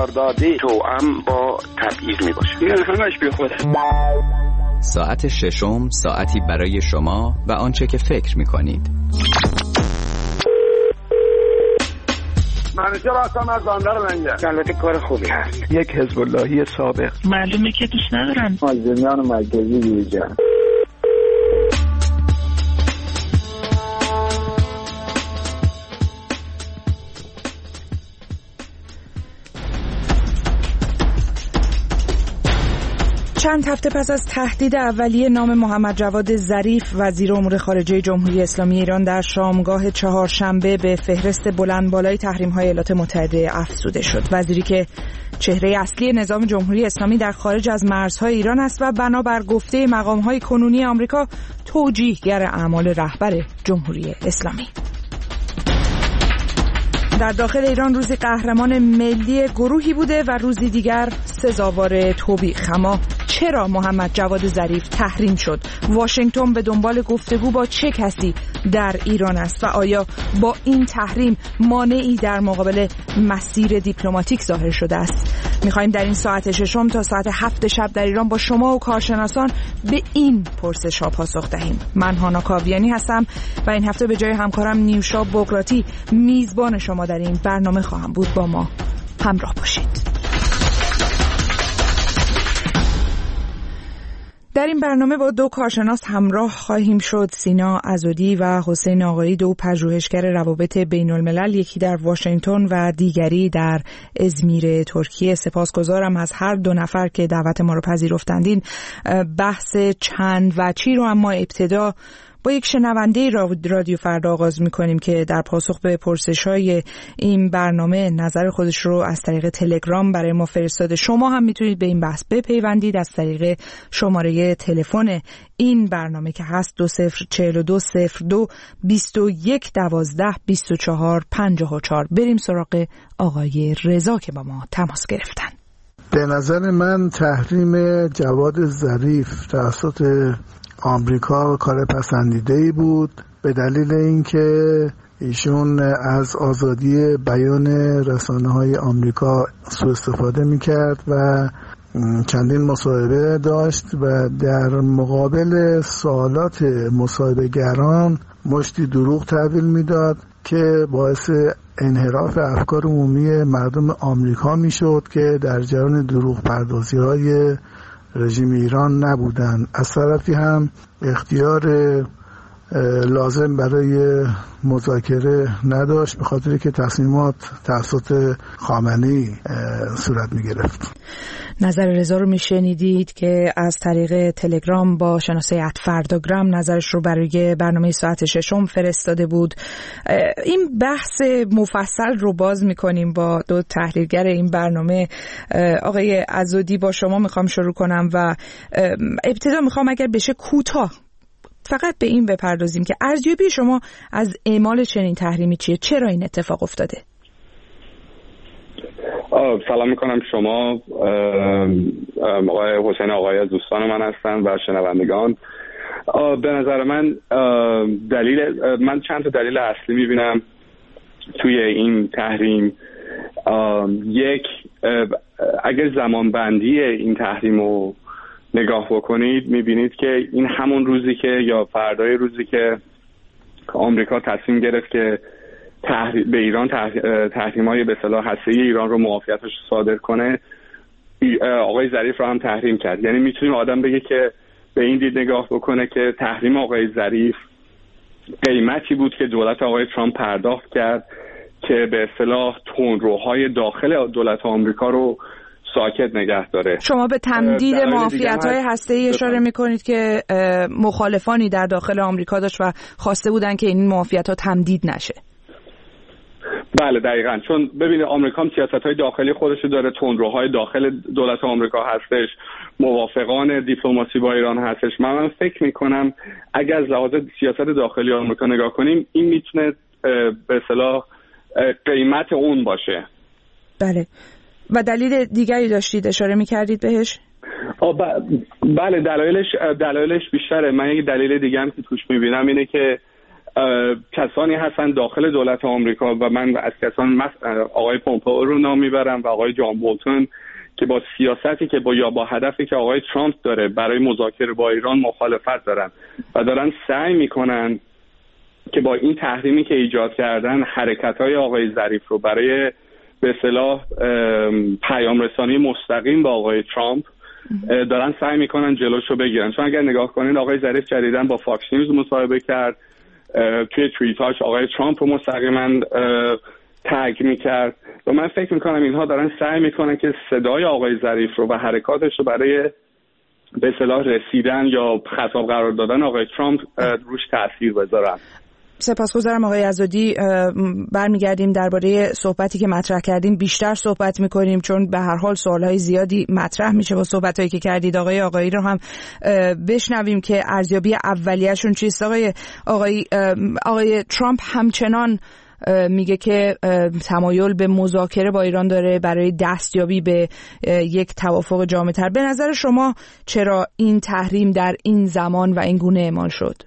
قراردادی توأم با تبعیض میباشه. این همش بیخوده. ساعت ششم، ساعتی برای شما و آنچه که فکر میکنید. منوچهر هستم از بندر منجر. البته کار خوبی هست. یک حزب اللهی سابق. معلومه که دوست ندارن. مازندران مرکزی بیرجان. چند هفته پس از تهدید اولیه نام محمد جواد ظریف وزیر امور خارجه جمهوری اسلامی ایران در شامگاه چهارشنبه به فهرست بلندبالای تحریم‌های ایالات متحده افزوده شد. وزیری که چهره اصلی نظام جمهوری اسلامی در خارج از مرزهای ایران است و بنابر گفته مقام‌های کنونی آمریکا توجیهگر اعمال رهبر جمهوری اسلامی. در داخل ایران روزی قهرمان ملی گروهی بوده و روزی دیگر سزاوار توبیخ. اما چرا محمد جواد ظریف تحریم شد؟ واشنگتن به دنبال گفتگو با چه کسی در ایران است و آیا با این تحریم مانعی در مقابل مسیر دیپلماتیک ظاهر شده است؟ می‌خوایم در این ساعت ششم تا ساعت 7 شب در ایران با شما و کارشناسان به این پرسش‌ها پاسخ دهیم. من هانا کاویانی هستم و این هفته به جای همکارم نیوشا بغراتی میزبان شما در این برنامه خواهم بود. با ما همراه باشید. در این برنامه با دو کارشناس همراه خواهیم شد. سینا عزودی و حسین آقایی، دو پژوهشگر روابط بین الملل، یکی در واشنگتن و دیگری در ازمیر ترکیه. سپاسگزارم از هر دو نفر که دعوت ما رو پذیرفتند. این بحث چند وجهی رو اما ابتدا با یک شنونده رادیو فردا آغاز می‌کنیم که در پاسخ به پرسش‌های این برنامه نظر خودش رو از طریق تلگرام برای ما فرستاده. شما هم میتونید به این بحث بپیوندید از طریق شماره تلفن این برنامه که هست 204202 2112 24 54. بریم سراغ آقای رضا که با ما تماس گرفتن. به نظر من تحریم جواد ظریف توسط آمریکا کار پسندیده‌ای بود، به دلیل اینکه ایشون از آزادی بیان رسانه‌های آمریکا سوء استفاده می‌کرد و چندین مصاحبه داشت و در مقابل سوالات مصاحبه‌گران مشتی دروغ تحویل میداد که باعث انحراف افکار عمومی مردم آمریکا میشد که در جریان دروغ پردازی‌های رژیم ایران نبودن. از طرفی هم اختیار لازم برای مذاکره نداشت، به خاطر که تصمیمات توسط خامنه‌ای صورت می‌گرفت. نظر رضا رو میشنیدید که از طریق تلگرام با شناسه @فرداگرام نظرش رو برای برنامه ساعت ششم فرستاده بود. این بحث مفصل رو باز میکنیم با دو تحلیلگر این برنامه. آقای عزودی، با شما میخوام شروع کنم و ابتدا میخوام اگر بشه کوتاه فقط به این بپردازیم که ارزیابی شما از اعمال چنین تحریمی چیه؟ چرا این اتفاق افتاده؟ سلام میکنم شما، آقای حسین آقایی از دوستان من هستن و شنوندگان. به نظر من من چند تا دلیل اصلی میبینم توی این تحریم. یک، اگر زمانبندی این تحریم رو نگاه بکنید میبینید که این همون روزی که یا فردای روزی که آمریکا تصمیم گرفت که به ایران تحریم‌های به اصطلاح هسته‌ای ایران رو معافیتش صادر کنه، آقای ظریف رو هم تحریم کرد. یعنی میتونیم آدم بگه که به این دید نگاه بکنه که تحریم آقای ظریف قیمتی بود که دولت آقای ترامپ پرداخت کرد که به اصطلاح تندروهای داخل دولت آمریکا رو ساکت نگه داره. شما به تمدید معافیت‌های هسته‌ای اشاره می‌کنید که مخالفانی در داخل آمریکا داشت و خواسته بودن که این معافیت‌ها تمدید نشه. بله دقیقاً، چون ببینید آمریکا هم سیاست‌های داخلی خودش داره، تندروهای داخل دولت آمریکا هستش، موافقان دیپلماسی با ایران هستش. من فکر می‌کنم اگر از لحاظ سیاست داخلی آمریکا نگاه کنیم این میتونه به اصطلاح قیمت اون باشه. بله. و دلیل دیگری داشتید اشاره می‌کردید بهش؟ بله، دلایلش بیشتره. من یک دلیل دیگه هم که توش می‌بینم اینه که کسانی هستن داخل دولت آمریکا و من از کسان آقای پومپئو رو نام میبرم و آقای جان بولتون که با سیاستی که یا با هدفی که آقای ترامپ داره برای مذاکره با ایران مخالفت دارن و دارن سعی میکنن که با این تحریمی که ایجاد کردن حرکت‌های آقای ظریف رو برای به اصطلاح پیام رسانی مستقیم با آقای ترامپ دارن سعی میکنن جلوشو بگیرن. چون اگر نگاه کنید آقای ظریف جدیداً با فاکس نیوز مصاحبه کرد، توی توییتاش آقای ترامپ رو مستقیما تگ میکرد و من فکر میکنم اینها دارن سعی میکنن که صدای آقای ظریف رو و حرکاتش رو برای به اصطلاح رسیدن یا خطاب قرار دادن آقای ترامپ روش تأثیر بذارن. سپاسگزارم آقای عزادی. برمیگردیم درباره صحبتی که مطرح کردیم بیشتر صحبت میکنیم چون به هر حال سوالهای زیادی مطرح میشه با صحبتایی که کردید. آقایی رو هم بشنویم که ارزیابی اولیه‌شون چیست. آقای ترامپ همچنان میگه که تمایل به مذاکره با ایران داره برای دستیابی به یک توافق جامع‌تر. به نظر شما چرا این تحریم در این زمان و این گونه اعمال شد؟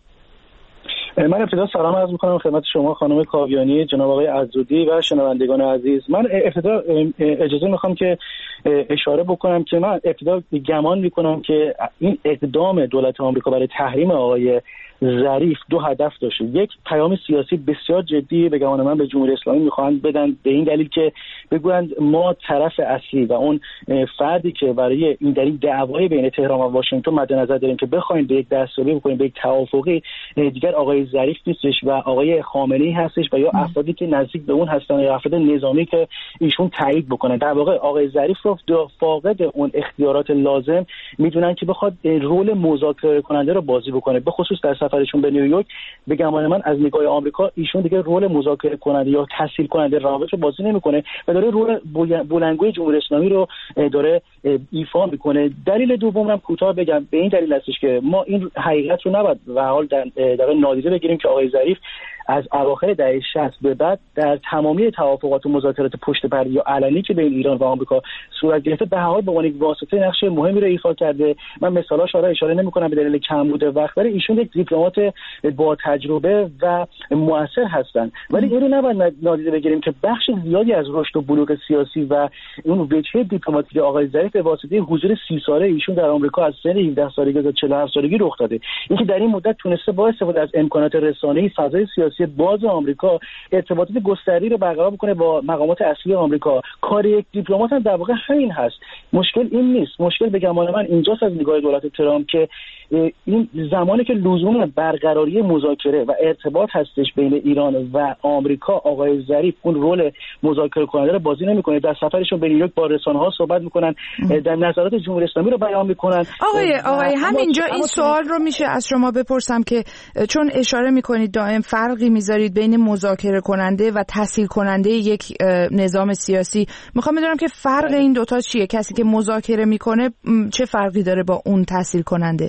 من ابتدا سلام عرض می‌کنم خدمت شما خانم کاویانی، جناب آقای عزودی و شنوندگان عزیز. من ابتدا اجازه می‌خوام که اشاره بکنم که من ابتدا گمان می‌کنم که این اقدام دولت آمریکا برای تحریم آقای ظریف دو هدف داشته. یک، پیام سیاسی بسیار جدی به گمان من به جمهوری اسلامی میخوان بدن به این دلیل که بگویند ما طرف اصلی و اون فردی که برای این دلیل دعوای بین تهران و واشنگتن مد نظر داریم که بخوایم به یک دستیابی بکنیم، به یک توافقی، دیگر آقای ظریف نیستش و آقای خامنه‌ای هستش و یا افرادی که نزدیک به اون هستن یا افراد نظامی که ایشون تایید بکنن. در واقع آقای ظریف رو فاقد اون اختیارات لازم میدونن که بخواد رول مذاکره کننده رو بازی بکنه. به خصوص در سفرشون به نیویورک به گمان من از نگاه آمریکا ایشون دیگه رول مذاکره کننده یا تسهیل کننده روابط رو بازی نمیکنه و داره رول بلندگوی جمهوری اسلامی رو داره ایفا میکنه. دلیل دوم هم کوتاه بگم، به این دلیل هستش که ما این حقیقت رو نباید به حال در نادیده بگیریم که آقای ظریف از اواخر دهه 60 به بعد در تمامی توافقات و مذاکرات پشت پرده یا علنی که بین ایران و آمریکا صورت گرفته به هر حال به عنوان یک واسطه نقش مهمی رو ایفا کرده. من مثالاش رو اشاره نمی‌کنم به دلیل کمبود وقت، ولی ایشون یک دیپلمات با تجربه و مؤثر هستن. ولی این رو نباید نادیده بگیریم که بخش زیادی از رشد و بلوغ سیاسی و اون وجهه دیپلماتیک آقای ظریف به واسطه حضور 30 ساله ایشون در آمریکا از سن 17 سالگی تا 47 سالگی رخ داده. اینکه در این مدت تونسته با استفاده از امکانات رسانه‌ای فضای سیاسی باز آمریکا ارتباطات گسترده‌ای رو برقرار بکنه با مقامات اصلی آمریکا. کار یک دیپلمات هم در واقع همین هست. مشکل این نیست. مشکل به گمان من اینجاست از نگاه دولت ترامپ که این زمانی که لزوم برقراری مذاکره و ارتباط هستش بین ایران و آمریکا، آقای ظریف اون رول مذاکره کننده رو بازی نمی‌کنه. در سفرشون به نیویورک با رسانه‌ها صحبت می‌کنن، در نظرات جمهوری اسلامی رو بیان می‌کنن. آقای همینجا این سوال رو میشه از شما بپرسم که چون اشاره می‌کنید دائم فرقی می‌ذارید بین مذاکره کننده و تسهیل کننده یک نظام سیاسی، می‌خوام بدونم که فرق این دوتا چیه؟ کسی که مذاکره می‌کنه چه فرقی داره با اون تسهیل کننده؟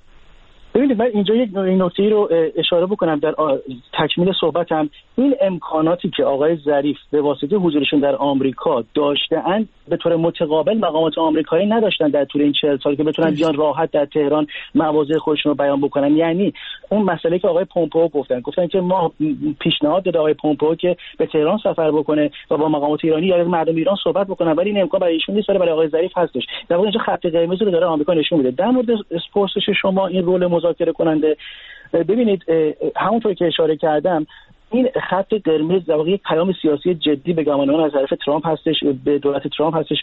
ببینید من اینجا یک نکته رو اشاره بکنم در تکمیل صحبتم. این امکاناتی که آقای ظریف به واسطه حضورشون در آمریکا داشته‌اند به طور متقابل مقامات آمریکایی نداشتن در طول این 40 سال که بتونن بیان راحت در تهران مواضع خودشون رو بیان بکنن. یعنی اون مسئله که آقای پومپئو گفتن که ما پیشنهاد داده آقای پومپئو که به تهران سفر بکنه و با مقامات ایرانی یا مردم ایران صحبت بکنن، ولی این امکان برای ایشون نیست، برای آقای ظریف هستش. در واقع اینجا خط قرمز رو داره آمریکا نشون میده. در مورد پرسش شما این رول مذاکره کننده، ببینید همونطور که اشاره کردم این خط قرمز در واقع یک پیام سیاسی جدی به گمان من از طرف ترامپ هستش، به دولت ترامپ هستش،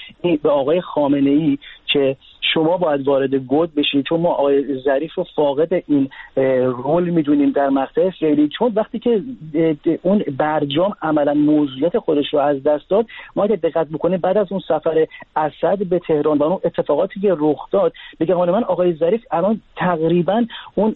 به آقای خامنه‌ای که شما باید وارد گود بشید، چون ما آقای ظریف رو فاقد این رول میدونیم در مقطع فعلی، چون وقتی که اون برجام عملا موضوعیت خودش رو از دست داد، ما اگه دقت بکنیم بعد از اون سفر اسد به تهران و اون اتفاقاتی که رخ داد، به گمان من آقای ظریف الان تقریبا اون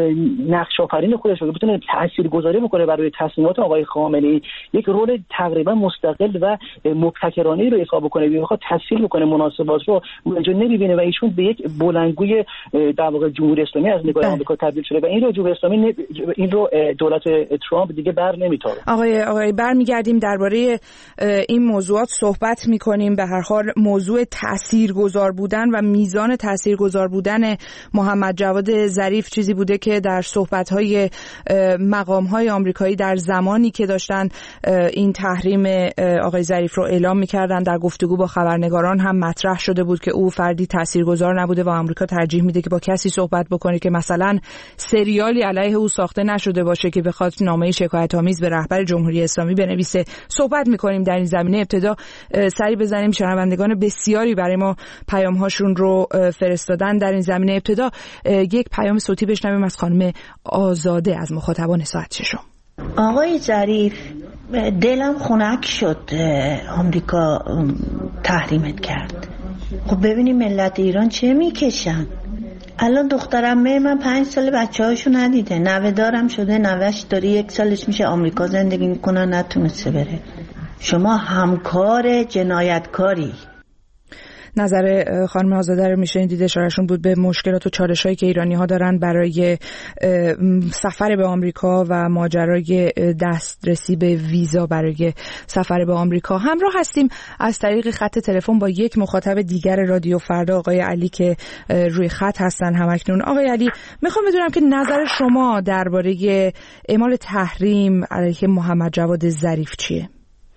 نقش آفرین خودش رو بتونه تاثیرگذاری بکنه برای تصمیمات آقای خامنه‌ای، یک رول تقریبا مستقل و مبتکرانه‌ای رو ایفا بکنه، بخواد تسهیل بکنه مناسبات رو اینجا نمی‌بینه و ایشون به یک بلندگوی در واقع جمهوری اسلامی از نگاه آمریکا تبدیل شده و این رو جمهوری اسلامی این رو دولت ترامپ دیگه بر نمیتاره. آقای برمیگردیم درباره این موضوعات صحبت میکنیم. به هر حال موضوع تاثیرگذار بودن و میزان تاثیرگذار بودن محمد جواد ظریف چیزی بوده که در صحبت‌های مقام‌های آمریکایی در زمانی که داشتن این تحریم آقای ظریف رو اعلام می‌کردن در گفتگو با خبرنگاران هم مطرح شده بود که او فردی تاثیرگذار نبوده و آمریکا ترجیح میده که با کسی صحبت بکنه که مثلا سریالی علیه او ساخته نشده باشه که بخواد نامه شکایت‌آمیز به رهبر جمهوری اسلامی بنویسه. صحبت می‌کنیم در این زمینه. ابتدا سری بزنیم، شنوندگان بسیاری برای ما پیام‌هاشون رو فرستادن در این زمینه. ابتدا یک پیام صوتی بشنویم از خانم آزاده از مخاطبان ساعت ششم. آقای ظریف، دلم خنک شد آمریکا تحریمت کرد. خب ببینیم ملت ایران چه میکشن. الان دخترم من 5 سال بچه‌هاشو ندیده، نوه دارم شده، نوهش داره 1 سالش میشه آمریکا زندگی میکنه، نتونسته بره. شما همکار جنایتکاری. نظر خانم آزاده رو میشنیدید، اشارهشون بود به مشکلات و چالش‌هایی که ایرانی‌ها دارن برای سفر به آمریکا و ماجرای دسترسی به ویزا برای سفر به آمریکا. همراه هستیم از طریق خط تلفن با یک مخاطب دیگر رادیو فردا، آقای علی که روی خط هستن همکنون. آقای علی، میخوام بدونم که نظر شما درباره اعمال تحریم علیه محمد جواد ظریف چیه؟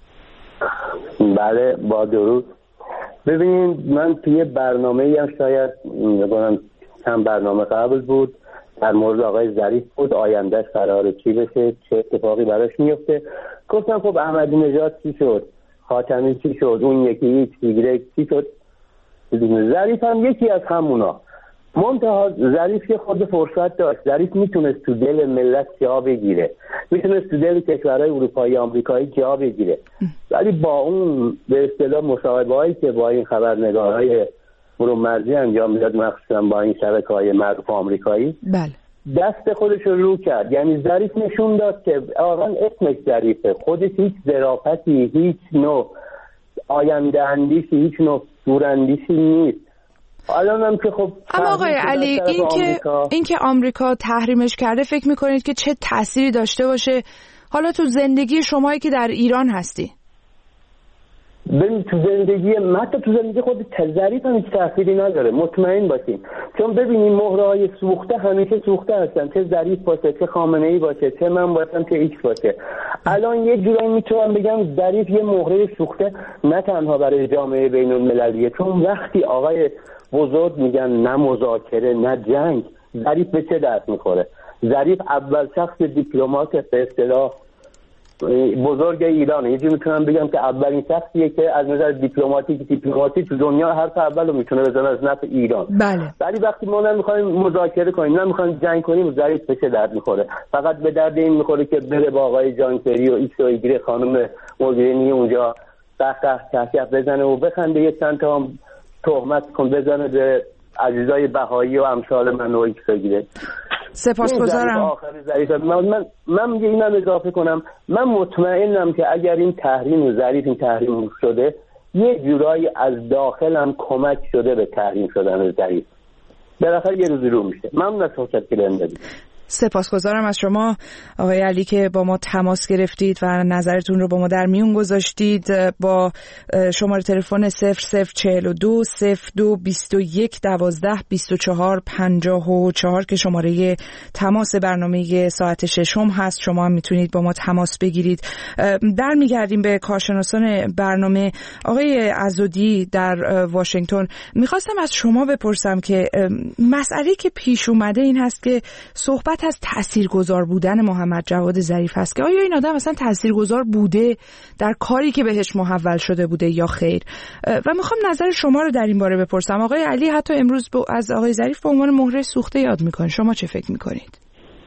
بله، با درود. ببینید، من توی برنامه‌ای هم شاید چند برنامه قبل بود در مورد آقای ظریف بود، آیندهش قراره چی بشه، چه اتفاقی براش میفته. گفتم خب احمدی نژاد چی شد، خاتمی چی شد، اون یکی چی شد. ظریف هم یکی از همونا. منتها ظریف یه خود فرصت داشت. ظریف میتونست تو دل ملت جا بگیره، میتونست تو دل کشورهای اروپایی آمریکایی جا بگیره، ولی با اون به اصطلاح مصاحبه‌هایی که با این خبرنگارهای برون مرزی انجام میداد، مخصوصا با این شبکه‌های معروف آمریکایی، بله، دست خودش رو کرد. یعنی ظریف نشون داد که آقا اسمش ظریفه، خودش هیچ ظرافتی، هیچ نوع آینده اندیشی، هیچ نوع دوراندیشی نیست. الانم که خب اما آقای علی، این که آمریکا تحریمش کرده، فکر میکنید که چه تأثیری داشته باشه حالا تو زندگی شمایی که در ایران هستی؟ ببین، تو زندگی حتی تو زندگی خود ظریف هم هیچ تأثیری نداره، مطمئن باشین. چون ببینید مهرهای سوخته همیشه سوخته هستن، چه ظریف باشه، چه خامنه‌ای باشه، چه من باشم، چه ایکس باشه. الان یه جورایی میتونم بگم ظریف یه مهره سوخته نه تنها برای جامعه بین‌المللیه، چون وقتی آقای بزرگ میگن نه مذاکره نه جنگ، ظریف به چه درد میخوره؟ ظریف اول شخص دیپلمات به اصطلاح بزرگ ایرانه. یه جوری میتونم بگم که اولین شخصیه که از نظر دیپلماتی تو دنیا حرف اولو میتونه بزنه از نفع ایران. بله. ولی وقتی ما نمیخوایم مذاکره کنیم، نمیخوایم جنگ کنیم، ظریف به چه درد میخوره؟ فقط به درد این میخوره که بره با آقای جان کری و ایکس و ایگره خانم موگرینی اونجا قهقه بزنه و بخنده، یه چند تا هم تهمت کن بزنه به عزیزای بهایی و امثال من و ایکس و ایگره. سپاسگزارم. من میگه اینم اضافه کنم، من مطمئنم که اگر این تحریم شده، یه جورایی از داخلم کمک شده به تحریم شدن ظریف. بالاخره یه روزی رو میشه. من نصحت کردم بدید. سپاسگزارم از شما آقای علی که با ما تماس گرفتید و نظرتون رو با ما در میون گذاشتید. با شماره تلفن 0042 02 21 12 24 54 که شماره تماس برنامه ساعت ششم هست، شما هم میتونید با ما تماس بگیرید. در میگردیم به کارشناسان برنامه. آقای عزودی در واشنگتن، میخواستم از شما بپرسم که مسئله که پیش اومده این هست که صحبت از تاثیرگذار بودن محمد جواد ظریف هست که آیا این آدم اصلا تاثیرگذار بوده در کاری که بهش محول شده بوده یا خیر؟ و میخوام نظر شما رو در این باره بپرسم. آقای علی حتی امروز از آقای ظریف به عنوان مهره سوخته یاد میکنه، شما چه فکر میکنید؟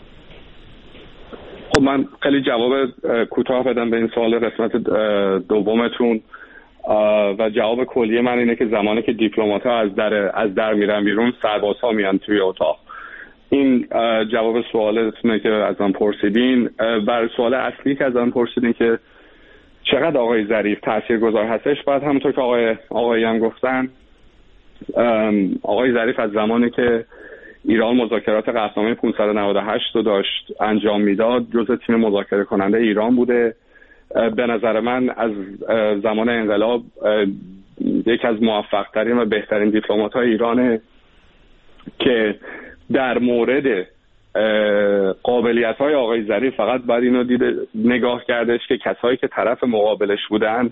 خب من خیلی جواب کوتاه بدم به این سوال قسمت دومتون و جواب کلی من اینه که زمانی که دیپلمات‌ها از در میرن بیرون، سربازها میان توی اتاق. این جواب سوالتونه که از من پرسیدین. بر سوال اصلی که از من پرسیدین که چقدر آقای ظریف تاثیرگذار هستش، باید همونطور که آقایی هم گفتن آقای ظریف از زمانی که ایران مذاکرات قطعنامه 598 رو داشت انجام میداد جزء تیم مذاکره کننده ایران بوده. به نظر من از زمان انقلاب یکی از موفق‌ترین و بهترین دیپلمات‌های ایرانه که در مورد قابلیت‌های آقای ظریف فقط باید اینو نگاه کردش که کسایی که طرف مقابلش بودن،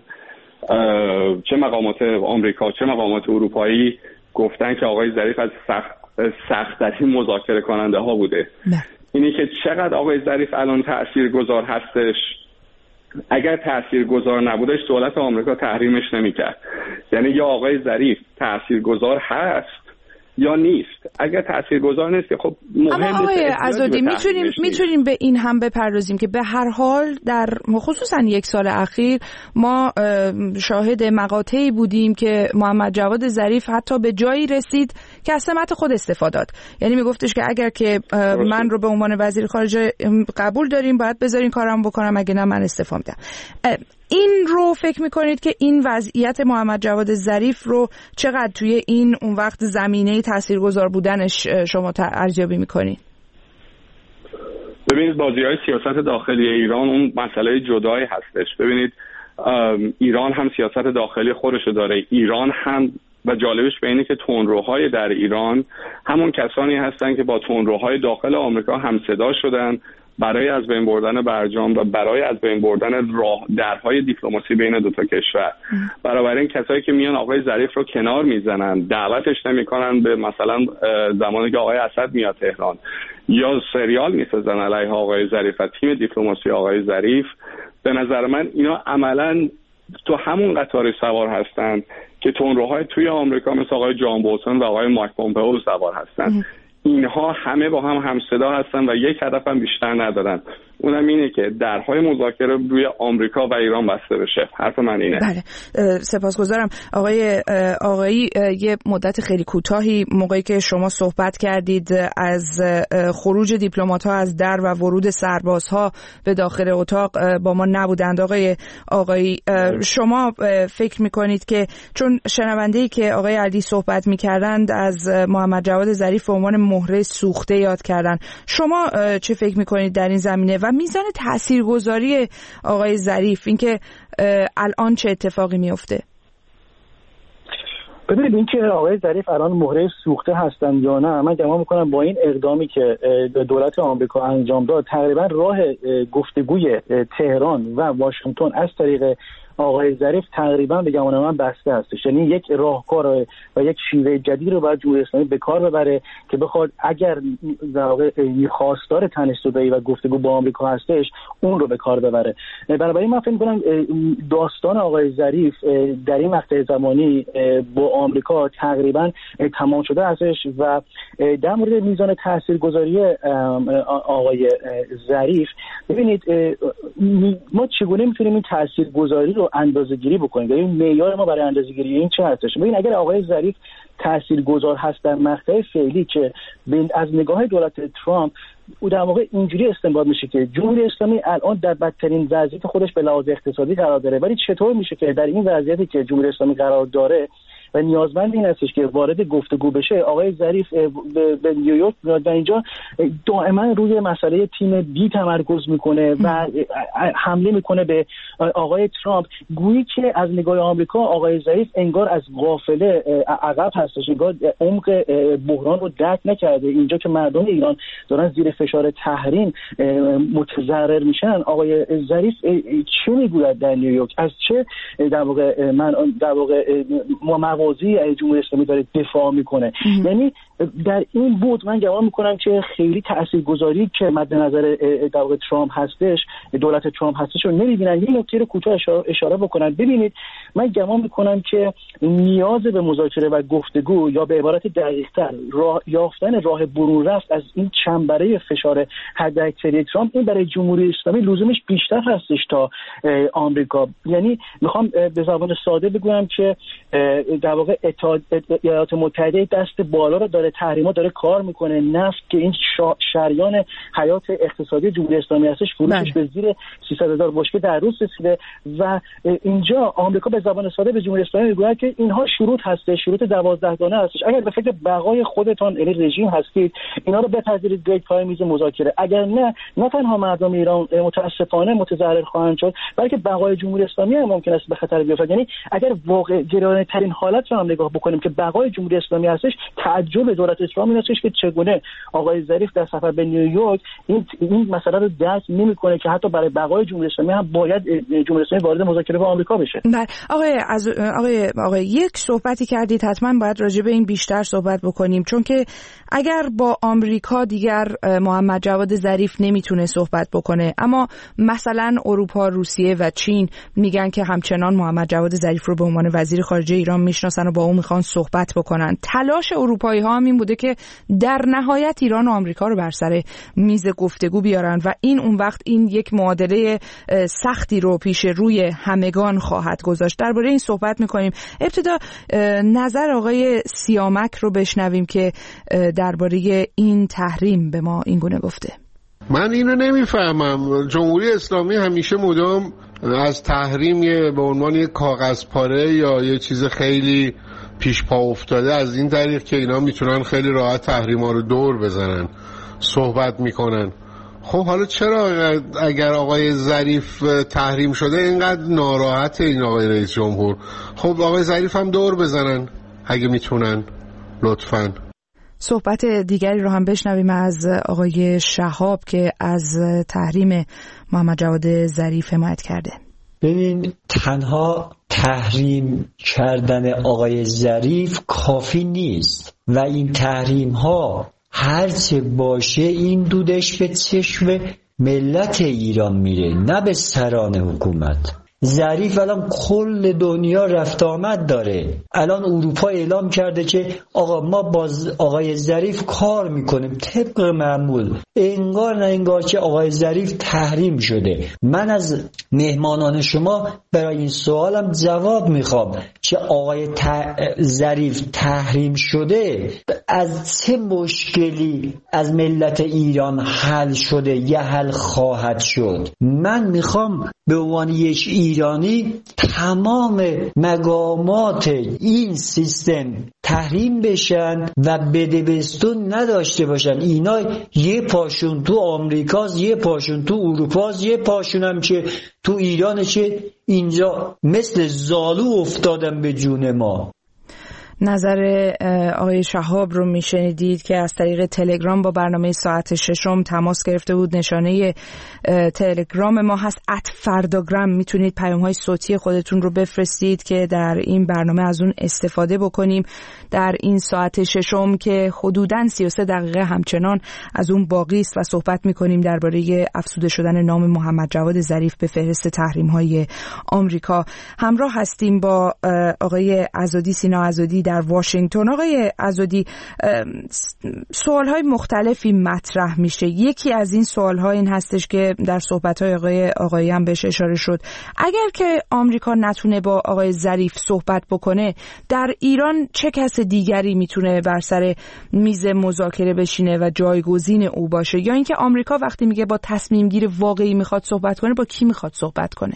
چه مقامات آمریکا چه مقامات اروپایی، گفتن که آقای ظریف از سخت‌ترین مذاکره کننده ها بوده. اینی که چقدر آقای ظریف الان تاثیرگذار هستش، اگر تاثیرگذار نبودش دولت آمریکا تحریمش نمی‌کرد. یعنی یا آقای ظریف تاثیرگذار هست یا نیست. اگر تاثیرگذار نیست که خب مهم نیست. اما آقای عزادی میتونیم به این هم بپردازیم که به هر حال در خصوصا یک سال اخیر ما شاهد مقاطعی بودیم که محمد جواد ظریف حتی به جایی رسید که از سمت خود استفاده داد. یعنی میگفتش که اگر که من رو به عنوان وزیر خارجه قبول داریم باید بذارین کارم بکنم، اگه نه من استعفا میدم. این رو فکر میکنید که این وضعیت محمد جواد ظریف رو چقدر توی این اون وقت زمینه تاثیرگذار بودنش شما ارزیابی میکنید؟ ببینید بازی‌های سیاست داخلی ایران اون مسئله جدایی هستش. ببینید ایران هم سیاست داخلی خودشو داره. ایران هم و جالبش به اینه که تندروهای در ایران همون کسانی هستن که با تندروهای داخل آمریکا همصدا شدن برای از بین بردن برجام و برای از بین بردن درهای دیپلماسی بین دو تا کشور. برابر این کسایی که میان آقای ظریف رو کنار میزنن، دعوتش نمیکنن به مثلا زمانی که آقای اسد میاد تهران یا سریال میسازن علیه آقای ظریف و تیم دیپلماسی آقای ظریف، به نظر من اینا عملاً تو همون قطار سوار هستن که تندروهای توی آمریکا مثل آقای جان بولتون و آقای مایک پومپئو سوار هستن. اینها همه با هم همصدا هستن و یک هدف هم بیشتر ندارن، اونم اینه که درهای مذاکره روی آمریکا و ایران بسته بشه. حرف من اینه. بله، سپاسگزارم. آقایی یه مدت خیلی کوتاهی موقعی که شما صحبت کردید از خروج دیپلمات‌ها از در و ورود سربازها به داخل اتاق با ما نبودند. آقایی شما فکر میکنید که چون شنونده‌ای که آقای علی صحبت میکردند از محمد جواد ظریف به عنوان مهره سوخته یاد کردن، شما چه فکر میکنید در این زمینه و میزان تاثیرگذاری آقای ظریف، اینکه الان چه اتفاقی میفته؟ ببینید اینکه آقای ظریف الان مهره سوخته هستن یا نه، من گمان میکنم با این اقدامی که دولت آمریکا انجام داد تقریبا راه گفتگوی تهران و واشنگتن از طریق آقای ظریف تقریبا به گمان من بسته هستش. یعنی یک راهکار و یک شیوه جدید رو باید جمهوری اسلامی به کار ببره که بخواد اگر در واقع خواستار تنش‌زدایی و گفتگو با آمریکا هستش اون رو به کار ببره. بنابراین من فکر می‌کنم داستان آقای ظریف در این مقطع زمانی با آمریکا تقریبا تمام شده هستش و در مورد میزان تاثیرگذاری آقای ظریف، ببینید ما چگونه میتونیم این تاثیرگذاری رو اندازه‌گیری بکنیم؟ یعنی معیار ما برای اندازه‌گیری این چه هستش؟ ببین اگر آقای ظریف تاثیرگذار هست در مقطع فعلی که از نگاه دولت ترامپ او در واقع اینجوری استنباط میشه که جمهوری اسلامی الان در بدترین وضعیت خودش به لحاظ اقتصادی قرار داره، ولی چطور میشه که در این وضعیتی که جمهوری اسلامی قرار داره و نیازمند این هستش که وارد گفتگو بشه، آقای ظریف به نیویورک میاد و اینجا دائما روی مسئله تیم بی تمرکز میکنه و حمله میکنه به آقای ترامپ، گویی که از نگاه آمریکا آقای ظریف انگار از قافله عقب هستش، انگار عمق بحران رو درک نکرده. اینجا که مردم ایران دارن زیر فشار تحریم متضرر میشن، آقای ظریف چه میگوید در نیویورک؟ از چه در واقع موازی جمهوری اسلامی داره دفاع میکنه؟ یعنی در این بود من گمان میکنم که خیلی تاثیرگذاری که مد نظر در واقع ترامپ هستش، دولت ترامپ هستش رو نمیبینن. یه نکته رو کوتاه اشاره بکنن. ببینید من گمان میکنم که نیاز به مذاکره و گفتگو یا به عبارت دقیق‌تر یافتن راه برون رفت از این چنبره فشار حداکثری ترامپ، این برای جمهوری اسلامی لزومش بیشتر هستش تا آمریکا. یعنی میخوام به زبان ساده بگویم که در در واقع ایالات متحده دست بالا رو داره، تحریمات داره کار میکنه، نفت که این شریان حیات اقتصادی جمهوری اسلامی هستش فروشش به زیر 300,000 بشکه در روز رسیده و اینجا آمریکا به زبان ساده به جمهوری اسلامی میگه که اینها شروط هسته، شروط 12 گانه هستش. اگر به فکر بقای خودتان یعنی رژیم هستید اینا رو بپذیرید بیایید پای میز مذاکره، اگر نه تنها مردم ایران متاسفانه متضرر خواهند شد بلکه بقای جمهوری اسلامی هم ممکن است به خطر بیفتد. یعنی اگر واقع گرانه ترین حالت رو هم نگاه بکنیم که بقای جمهوری اسلامی هستش، تعجب دولت اسلامی هستش که چگونه آقای ظریف در سفر به نیویورک این مسئله رو درک نمی‌کنه که حتی برای بقای جمهوری اسلامی هم باید جمهوری اسلامی وارد مذاکره با آمریکا بشه. بله آقای یک صحبتی کردید، حتما باید راجع به این بیشتر صحبت بکنیم، چون که اگر با آمریکا دیگر محمد جواد ظریف نمیتونه صحبت بکنه، اما مثلا اروپا، روسیه و چین میگن که همچنان محمد جواد ظریف رو به عنوان وزیر خارجه ایران میشناسن و با اون میخوان صحبت بکنن. تلاش اروپایی ها هم این بوده که در نهایت ایران و آمریکا رو بر سر میز گفتگو بیارن و این اون وقت این یک معادله سختی رو پیش روی همگان خواهد گذاشت. درباره این صحبت میکنیم. ابتدا نظر آقای سیامک رو بشنویم که درباره این تحریم به ما این گونه گفته. من اینو نمیفهمم. جمهوری اسلامی همیشه مدام از تحریم به عنوان یک کاغذ پاره یا یه چیز خیلی پیش پا افتاده از این طریق که اینا میتونن خیلی راحت تحریما رو دور بزنن صحبت میکنن. خب حالا چرا اگر آقای ظریف تحریم شده اینقدر ناراحت این آقای رئیس جمهور؟ خب آقای ظریف هم دور بزنن اگه میتونن لطفاً. صحبت دیگری رو هم بشنویم از آقای شهاب که از تحریم محمد جواد ظریف حمایت کرده. ببین، تنها تحریم کردن آقای ظریف کافی نیست و این تحریم ها هرچه باشه این دودش به چشم ملت ایران میره، نه به سران حکومت. ظریف الان کل دنیا رفت آمد داره. الان اروپا اعلام کرده که آقا ما با آقای ظریف کار میکنیم طبق معمول. انگار نه انگار که آقای ظریف تحریم شده. من از مهمانان شما برای این سوالم جواب میخوام که آقای ظریف تحریم شده از چه مشکلی از ملت ایران حل شده یا حل خواهد شد. من میخوام به عنوان یک ایرانی تمام مقامات این سیستم تحریم بشن و بدبستون نداشته باشن. اینا یه پاشون تو آمریکاست، یه پاشون تو اروپاست، یه پاشون هم که تو ایرانه که اینجا مثل زالو افتادن به جون ما. نظر آقای شهاب رو میشنیدید که از طریق تلگرام با برنامه ساعت ششم تماس گرفته بود. نشانه تلگرام ما هست @فرداگرام. میتونید پیام‌های صوتی خودتون رو بفرستید که در این برنامه از اون استفاده بکنیم. در این ساعت ششم که حدوداً 33 دقیقه همچنان از اون باقی است و صحبت میکنیم درباره افزوده شدن نام محمد جواد ظریف به فهرست تحریم‌های آمریکا. همراه هستیم با آقای عزادی، سینا عزادی در واشنگتن. آقای عزادی، سوال‌های مختلفی مطرح میشه. یکی از این سوال‌ها این هستش که در صحبت‌های آقای هم بهش اشاره شد. اگر که آمریکا نتونه با آقای ظریف صحبت بکنه، در ایران چه کس دیگری میتونه بر سر میز مذاکره بشینه و جایگزین او باشه؟ یا اینکه آمریکا وقتی میگه با تصمیم گیر واقعی میخواد صحبت کنه، با کی میخواد صحبت کنه؟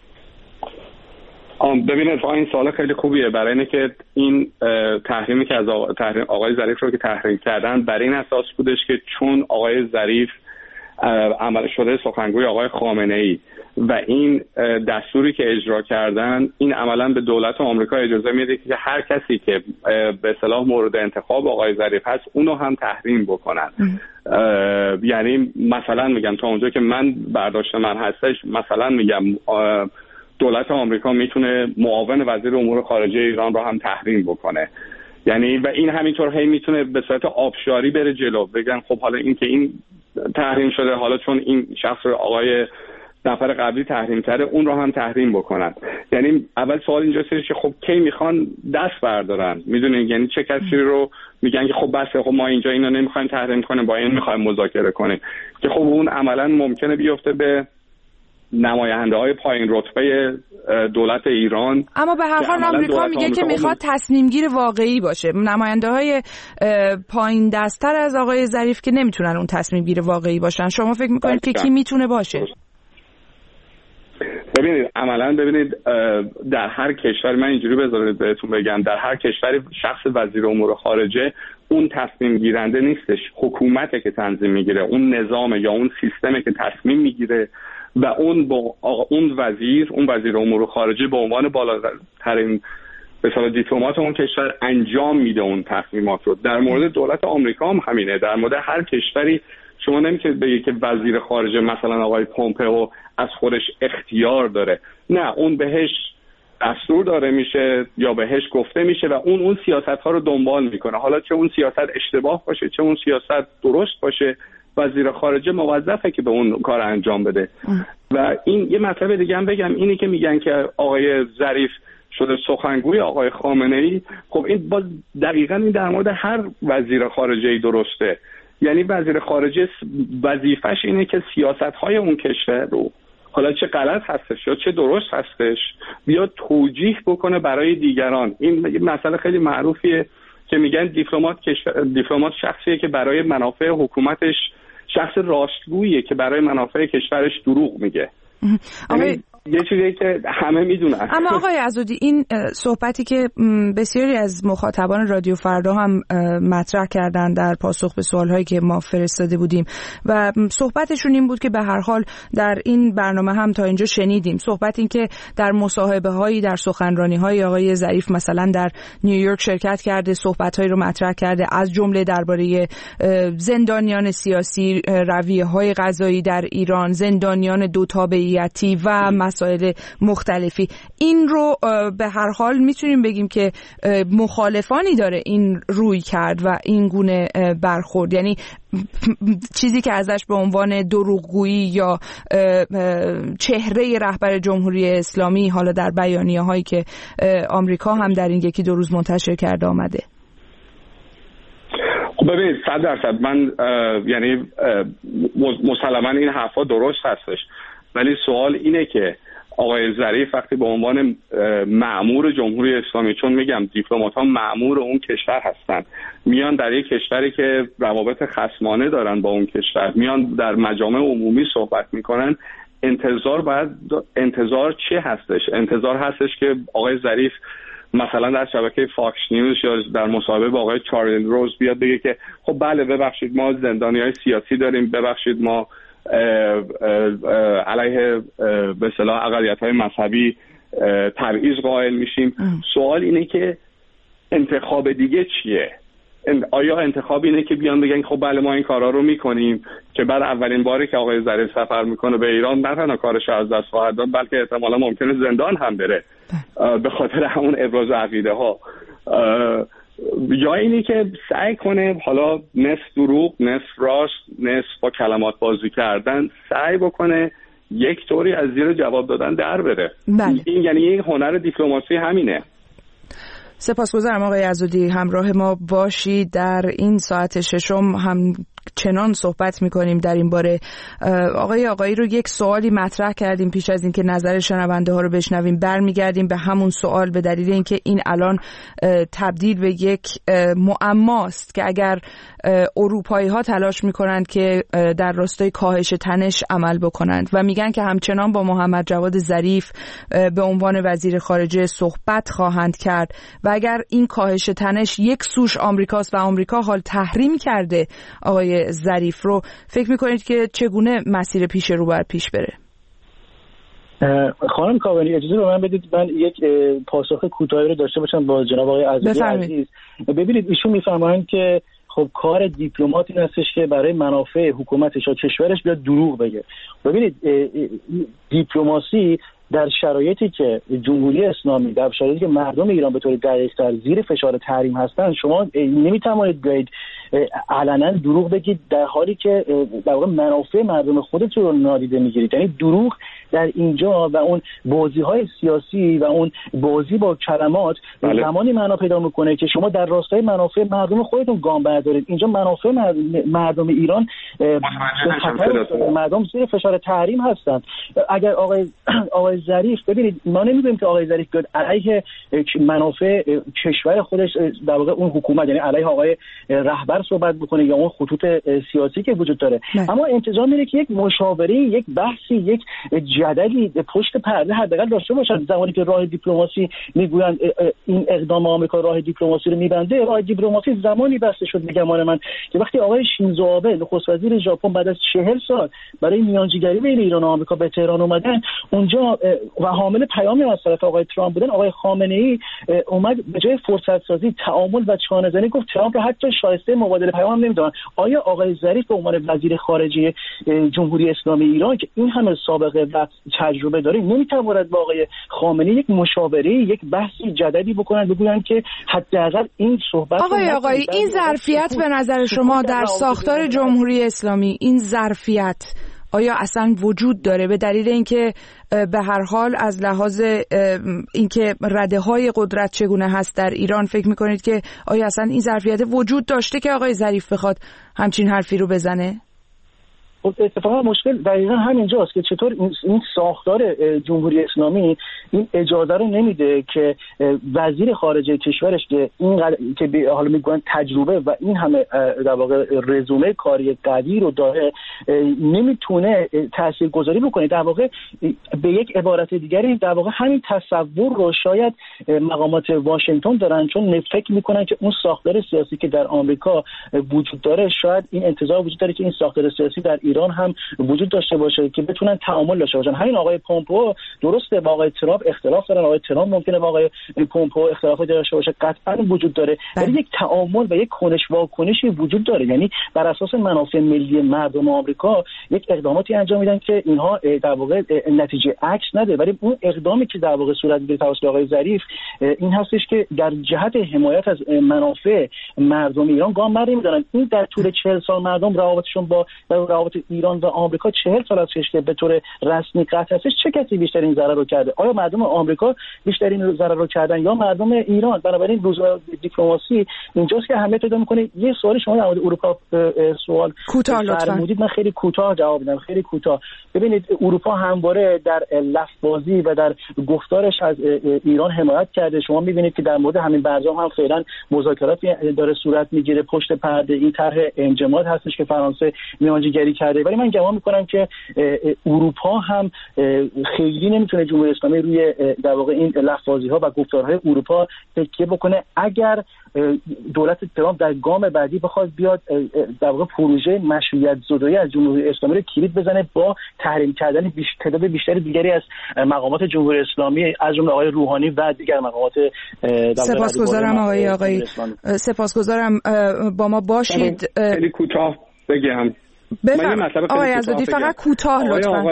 ببینید این سوال خیلی خوبیه، برای اینه که این تحریمی که از آقای ظریف رو که تحریم کردن بر این اساس بودش که چون آقای ظریف عمل شده سخنگوی آقای خامنه‌ای و این دستوری که اجرا کردن، این عملا به دولت آمریکا اجازه میده که هر کسی که به اصطلاح مورد انتخاب آقای ظریف هست اونو هم تحریم بکنن. یعنی مثلا میگم تا اونجا که من برداشت من هستش، مثلا میگم دولت آمریکا میتونه معاون وزیر امور خارجه ایران رو هم تحریم بکنه. یعنی و این همینطور هی میتونه به صورت آبشاری بره جلو، بگن خب حالا این که این تحریم شده، حالا چون این شخص رو آقای نفر قبلی تحریم کرده اون رو هم تحریم بکنن. یعنی اول سوال اینجاست که خب کی میخوان دست بردارن؟ میدونین یعنی چه کسی رو میگن که خب بس، خب ما اینجا اینو نمیخوایم تحریم کنیم، با این میخوایم مذاکره کنیم، که خب اون عملا ممکنه بیفته به نماینده‌های پایین رتبه دولت ایران. اما به هر حال آمریکا میگه که میخواد تصمیم گیر واقعی باشه. نماینده‌های پایین دست‌تر از آقای ظریف که نمیتونن اون تصمیم گیر واقعی باشن. شما فکر میکنید که کی میتونه باشه؟ ببینید عملاً در هر کشور، من اینجوری بذارید بهتون بگم، در هر کشوری شخص وزیر امور خارجه اون تصمیم گیرنده نیستش، حکومته که تنظیم میگیره، اون نظام یا اون سیستمه که تصمیم میگیره و اون وزیر امور خارجه به عنوان بالاترین به اصطلاح دیپلمات اون کشور انجام میده اون تصمیمات رو. در مورد دولت آمریکا هم همینه. در مورد هر کشوری شما نمیتونید بگید که وزیر خارجه مثلا آقای پومپئو از خودش اختیار داره. نه، اون بهش دستور داره میشه یا بهش گفته میشه و اون سیاست ها رو دنبال میکنه. حالا چه اون سیاست اشتباه باشه چه اون سیاست درست باشه، وزیر خارجه موظفه که به اون کار انجام بده. و این یه مطلب دیگه هم بگم، اینی که میگن که آقای ظریف شده سخنگوی آقای خامنه‌ای، خب این باز دقیقاً این در مورد هر وزیر خارجه‌ای درسته. یعنی وزیر خارجه وظیفش اینه که سیاست‌های اون کشور رو، حالا چه غلط هستش یا چه درست هستش، بیا توجیه بکنه برای دیگران. این یه مسئله خیلی معروفیه که میگن دیپلمات شخصیه که برای منافع حکومتش، شخص راستگوییه که برای منافع کشورش دروغ میگه. یه چیزی که همه میدونن. اما آقای عضدی، این صحبتی که بسیاری از مخاطبان رادیو فردا هم مطرح کردن در پاسخ به سوالهایی که ما فرستاده بودیم و صحبتشون این بود که به هر حال در این برنامه هم تا اینجا شنیدیم صحبت این که در مصاحبه‌هایی، در سخنرانی‌های آقای ظریف مثلا در نیویورک شرکت کرده، صحبت‌هایی رو مطرح کرده از جمله درباره زندانیان سیاسی، رویه‌های قضایی در ایران، زندانیان دو تابعیتی و مسائل مختلفی. این رو به هر حال میتونیم بگیم که مخالفانی داره این روی کرد و این گونه برخورد، یعنی چیزی که ازش به عنوان دروغگویی یا چهره رهبر جمهوری اسلامی حالا در بیانیه‌هایی که آمریکا هم در این یکی دو روز منتشر کرده آمده. ببینید 100% من یعنی مسلماً این حرفا درست هستش، ولی سوال اینه که آقای ظریف وقتی به عنوان مأمور جمهوری اسلامی، چون میگم دیپلمات ها مأمور اون کشور هستن، میان در یک کشوری که روابط خصمانه دارن با اون کشور، میان در مجامع عمومی صحبت میکنن، انتظار چه هستش؟ انتظار هستش که آقای ظریف مثلا در شبکه فاکس نیوز یا در مصاحبه با آقای چارلز روز بیاد بگه که خب بله ببخشید ما زندانیای سیاسی داریم، ببخشید ما علیه به اصطلاح اقلیت‌های مذهبی تبعیض قائل میشیم. سوال اینه که انتخاب دیگه چیه؟ آیا انتخاب اینه که بیان بگن خب بله ما این کارا رو میکنیم، که بعد اولین باری که آقای ظریف سفر میکنه به ایران نه تنها کارش از دست خواهد داد بلکه احتمالا ممکنه زندان هم بره به خاطر همون ابراز عقیده ها، یا اینی که سعی کنه حالا نصف دروغ نصف راست نصف با کلمات بازی کردن سعی بکنه یک طوری از زیر جواب دادن در بره. این یعنی این هنر دیپلماسی همینه. سپاسگزارم آقای عضدی، همراه ما باشید. در این ساعت ششم هم چنان صحبت میکنیم در این باره. آقایی رو یک سوالی مطرح کردیم پیش از اینکه نظر شنونده ها رو بشنویم، برمیگردیم به همون سوال به دلیل اینکه این الان تبدیل به یک معماست که اگر اروپایی ها تلاش میکنند که در راستای کاهش تنش عمل بکنند و میگن که همچنان با محمد جواد ظریف به عنوان وزیر خارجه صحبت خواهند کرد و اگر این کاهش تنش یک سوش آمریکاست و آمریکا حال تحریم کرده آقای ظریف رو، فکر میکنید که چگونه مسیر پیش رو باید پیش بره؟ خانم کاوانی اجازه به من بدید من یک پاسخ کوتاهی رو داشته باشم با جناب آقای عزیز. ببینید ایشون میفرمایند که خب کار دیپلمات این هستش که برای منافع حکومتش و کشورش بیاد دروغ بگه. ببینید دیپلماسی در شرایطی که جمهوری اسلامی، در شرایطی که مردم ایران به طور دقیق‌تر زیر فشار تحریم هستن، شما نمیتوانید بیاید علنا دروغ بگید در حالی که در واقع منافع مردم خودتون رو نادیده میگیرید. یعنی دروغ در اینجا و اون بازی‌های سیاسی و اون بازی با کلمات زمانی معنا پیدا میکنه که شما در راستای منافع مردم خودتون گام بردارید. اینجا منافع مردم ایران مردم زیر فشار تحریم هستن. اگر آقای ظریف، ببینید ما نمی‌دونیم که آقای ظریف بیاد علیه منافع کشور خودش در واقع اون حکومت، یعنی علیه آقای رهبر صحبت بکنه یا اون خطوط سیاسی که وجود داره. اما انتظار میره که یک مشاوره، یک بحثی، یک جدلی پشت پرده حداقل داشته باشن. زمانی که راه دیپلماسی میگویند این اقدام آمریکا راه دیپلماسی رو میبنده، راه دیپلماسی زمانی بسته شد میگمان من که وقتی آقای شینزو آبه نخست وزیر ژاپن بعد از 40 سال برای میانجیگری بین ایران و آمریکا به تهران اومدن اونجا و حامل پیامی از طرف آقای ترامپ بودن، آقای خامنه‌ای اومد به جای فرصت سازی، تعامل و چانه‌زنی گفت ترامپ رو حتی شایسته مبادله پیام هم نمیدونن. آیا آقای ظریف به عنوان وزیر خارجه جمهوری اسلامی ایران که این همه سابقه و تجربه داره نمیتواند با آقای خامنه‌ای یک مشاوره، یک بحثی جدلی بکنن، بگوین که حداقل این صحبت آقای این ظرفیت به نظر شما در ساختار جمهوری اسلامی این ظرفیت آیا اصلا وجود داره؟ به دلیل اینکه به هر حال از لحاظ اینکه رده‌های قدرت چگونه هست در ایران، فکر می‌کنید که آیا اصلا این ظرفیت وجود داشته که آقای ظریف بخواد همچین حرفی رو بزنه؟ اتفاقا مشکل دقیقا همینجاست که چطور این ساختار جمهوری اسلامی این اجازه رو نمیده که وزیر خارجه کشورش که که حالا میگن تجربه و این همه در واقع رزومه کاری قوی رو داره نمیتونه تاثیرگذاری بکنه. در واقع به یک عبارت دیگری در واقع همین تصور رو شاید مقامات واشنگتن دارن، چون فکر میکنن که اون ساختار سیاسی که در آمریکا وجود داره شاید این انتظار وجود داره که این ساختار سیاسی در ایران هم وجود داشته باشه که بتونن تعامل داشته باشن. همین آقای پومپئو درسته با آقای ترامپ اختلاف دارن، آقای ترامپ ممکنه با آقای پومپئو اختلاف داشته باشه، قطعا وجود داره، ولی یک تعامل و یک کنش واکنشی وجود داره. یعنی بر اساس منافع ملی مردم آمریکا یک اقداماتی انجام میدن که اینها در واقع نتیجه عکس نده، ولی اون اقدامی که در واقع صورت میگیره توسط آقای ظریف این هستش که در جهت حمایت از منافع مردم ایران گام برمی‌دارن. این در طول 40 سال مردم روابطشون با روابط ایران و آمریکا 40 سال ازش که به طور رسمی قطع هستش، چه کسی بیشتر این ضرر رو کرده؟ آیا مردم آمریکا بیشتر این ضرر رو کردن یا مردم ایران؟ بنابراین روزهای دیپلماسی اینجاست که اهمیت پیدا می‌کنه. یه سوالی شما در مورد اروپا سوال فرمودید، من خیلی کوتاه جواب میدم، خیلی کوتاه. ببینید اروپا همواره در لفظ‌بازی و در گفتارش از ایران حمایت کرده. شما می‌بینید که در مورد همین برجام هم فعلا مذاکراتی داره صورت می‌گیره پشت پرده. این طرح انجماد هستش که فرانسه میانجیگری کرده، ولی من گمان میکنم که اروپا هم خیلی نمیتونه جمهوری اسلامی روی در واقع این لفظ‌بازی‌ها و گفتارهای اروپا تکیه بکنه. اگر دولت ترامپ در گام بعدی بخواد بیاد در واقع پروژه مشروعیت زدایی از جمهوری اسلامی رو کلید بزنه با تحریم کردن تعداد بیشتری دیگری از مقامات جمهوری اسلامی از جمله آقای روحانی و دیگر مقامات. سپاسگزارم آقای سپاسگزارم با ما باشید. خیلی کوتاه بگم. آقای عزادی فقط کوتاه لطفا.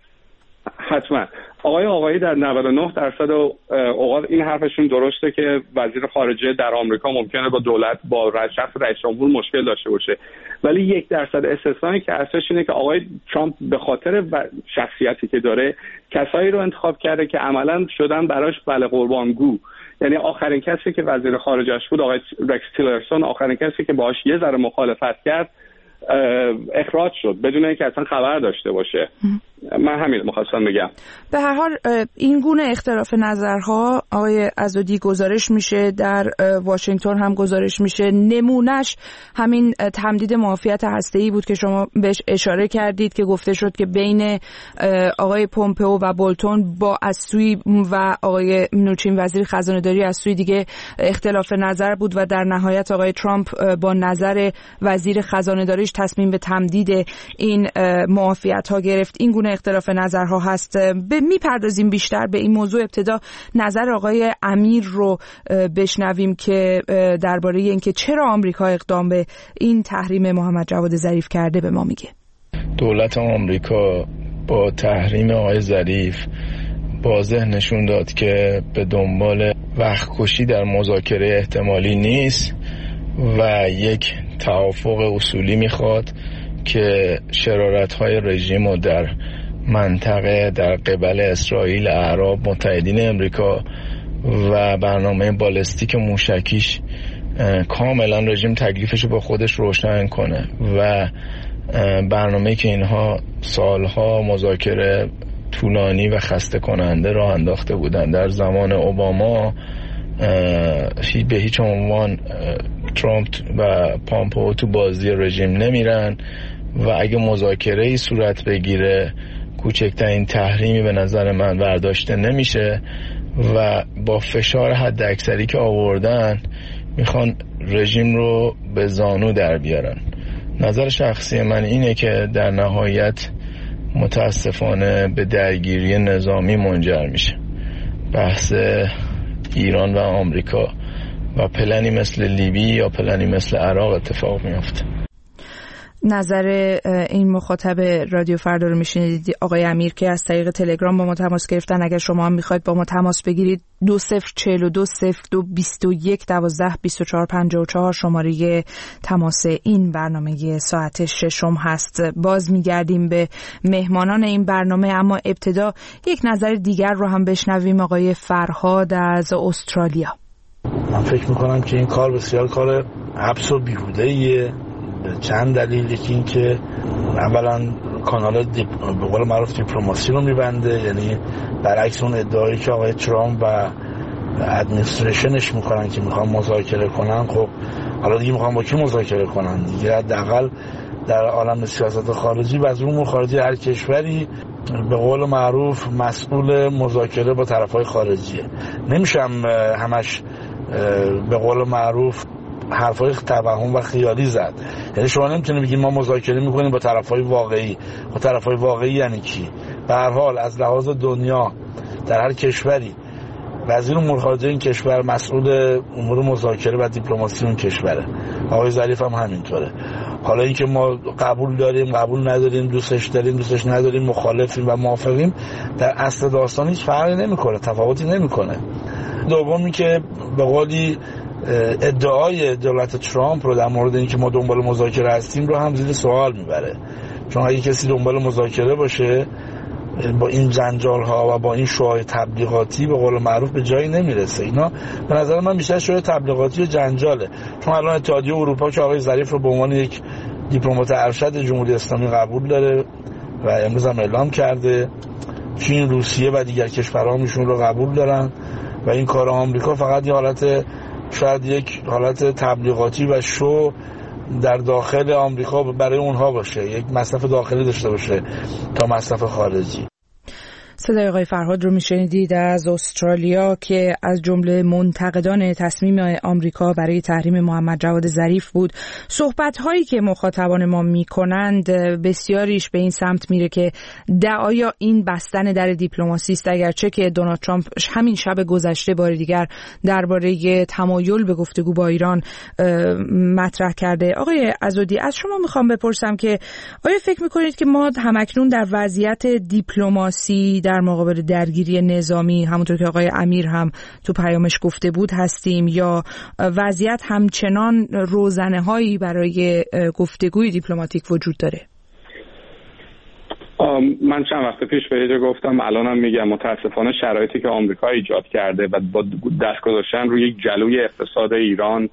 حتما. آقای در 99% اوقات این حرفشون درسته که وزیر خارجه در آمریکا ممکنه با دولت با شخص رئیس جمهور مشکل داشته باشه، ولی 1% استثنایی که هستش اینه که آقای ترامپ به خاطر شخصیتی که داره کسایی رو انتخاب کرده که عملاً شدن براش بله قربانگو. یعنی آخرین کسی که وزیر خارجه‌اش بود آقای رکس تیلرسون، آخرین کسی که باهاش یه ذره مخالفت کرد اخراج شد بدون اینکه اصلا خبر داشته باشه. من همین می‌خواستم بگم. به هر حال این گونه اختلاف نظرها آقای عزادی گزارش میشه، در واشنگتن هم گزارش میشه. نمونهش همین تمدید معافیت هسته‌ای بود که شما بهش اشاره کردید که گفته شد که بین آقای پومپئو و بولتون با از سوی و آقای منوچین وزیر خزانه‌داری از سوی دیگه اختلاف نظر بود و در نهایت آقای ترامپ با نظر وزیر خزانه‌داریش تصمیم به تمدید این معافیت‌ها گرفت. این گونه اختلاف نظرها هست. میپردازیم بیشتر به این موضوع. ابتدا نظر آقای امیر رو بشنویم که درباره اینکه چرا آمریکا اقدام به این تحریم محمد جواد ظریف کرده به ما میگه. دولت آمریکا با تحریم آقای ظریف واضح نشون داد که به دنبال وقت کشی در مذاکره احتمالی نیست و یک توافق اصولی میخواد که شرارت‌های رژیم رو در منطقه در قبل اسرائیل، اعراب، متحدین امریکا و برنامه بالستیک موشکیش کاملا رژیم تکلیفشو با خودش روشن کنه و برنامه‌ای که اینها سالها مذاکره طولانی و خسته کننده راه انداخته بودن در زمان اوباما، به هیچ عنوان ترامپ و پامپئو تو بازی رژیم نمیرن و اگه مذاکره‌ای صورت بگیره کوچکترین تحریمی به نظر من برداشته نمیشه و با فشار حد اکثری که آوردن میخوان رژیم رو به زانو در بیارن. نظر شخصی من اینه که در نهایت متاسفانه به درگیری نظامی منجر میشه. بحث ایران و آمریکا و پلنی مثل لیبی یا پلنی مثل عراق اتفاق میفته. نظر این مخاطب رادیو فردا رو میشنیدید، آقای امیر که از طریق تلگرام با ما تماس گرفتن. اگر شما هم میخواید با ما تماس بگیرید 20420221122454 شماره تماس این برنامه ساعت ششم هست. باز میگردیم به مهمانان این برنامه، اما ابتدا یک نظر دیگر رو هم بشنویم. آقای فرهاد از استرالیا. من فکر میکنم که این کار بسیار کار حبس و بیهوده‌ایه. چند دلیل. یکی این که اولا کانال به قول معروف دیپلماسی رو میبنده، یعنی برعکس اون ادعایی که آقای ترامپ و ادمنستریشنش میکنن که میخوان مذاکره کنن. خب حالا دیگه میخوان با کی مذاکره کنن دیگه؟ حداقل در عالم سیاست خارجی و از اون خارجی هر کشوری به قول معروف مسئول مذاکره با طرفهای خارجیه. نمیشم همش به قول معروف حرفای توهم و خیالی زد. یعنی شما نمیتونید بگید ما مذاکره میکنیم با طرفای واقعی. با طرفای واقعی یعنی کی؟ به هر حال از لحاظ دنیا در هر کشوری وزیر امور خارجه این کشور مسئول امور مذاکره و دیپلماسی اون کشوره. آقای ظریف هم همینطوره. حالا اینکه ما قبول داریم، قبول نداریم، دوستش داریم، دوستش نداریم، مخالفیم و موافقیم، در اصل داستان هیچ فرقی نمیکنه، تفاوتی نمیکنه. دومی که به قولی ادعای دولت ترامپ رو در مورد اینکه ما دنبال مذاکره هستیم رو هم زیر سوال میبره. چون اگه کسی دنبال مذاکره باشه با این جنجال ها و با این شعار تبلیغاتی به قول معروف به جایی نمیرسه. اینا به نظر من بیشتر شعار تبلیغاتی و جنجاله. چون الان اتحادیه اروپا که آقای ظریف رو به عنوان یک دیپلمات ارشد جمهوری اسلامی قبول داره و امروز هم اعلام کرده، چین، روسیه و دیگر کشورها میشون رو قبول دارن و این کار آمریکا فقط یه حالت، شاید یک حالت تبلیغاتی و شو در داخل آمریکا برای اونها باشه، یک مصرف داخلی داشته باشه تا مصرف خارجی. صدای آقای فرهاد رو میشنیدید از استرالیا که از جمله منتقدان تصمیم آمریکا برای تحریم محمد جواد ظریف بود. صحبت‌هایی که مخاطبان ما میکنند بسیاریش به این سمت میره که آیا این بستن در دیپلماسی است، اگرچه که دونالد ترامپ همین شب گذشته بار دیگر درباره تمایل به گفتگو با ایران مطرح کرده. آقای عضدی، از شما میخوام بپرسم که آیا فکر میکنید که ما همکنون در وضعیت دیپلماسی در مقابل درگیری نظامی همونطور که آقای امیر هم تو پیامش گفته بود هستیم، یا وضعیت همچنان روزنه‌هایی برای گفتگوی دیپلماتیک وجود داره؟ من چند وقت پیش به یه جا گفتم، الانم میگم، متاسفانه شرایطی که آمریکا ایجاد کرده و با دست گذاشتن روی یک جلوی اقتصاد ایران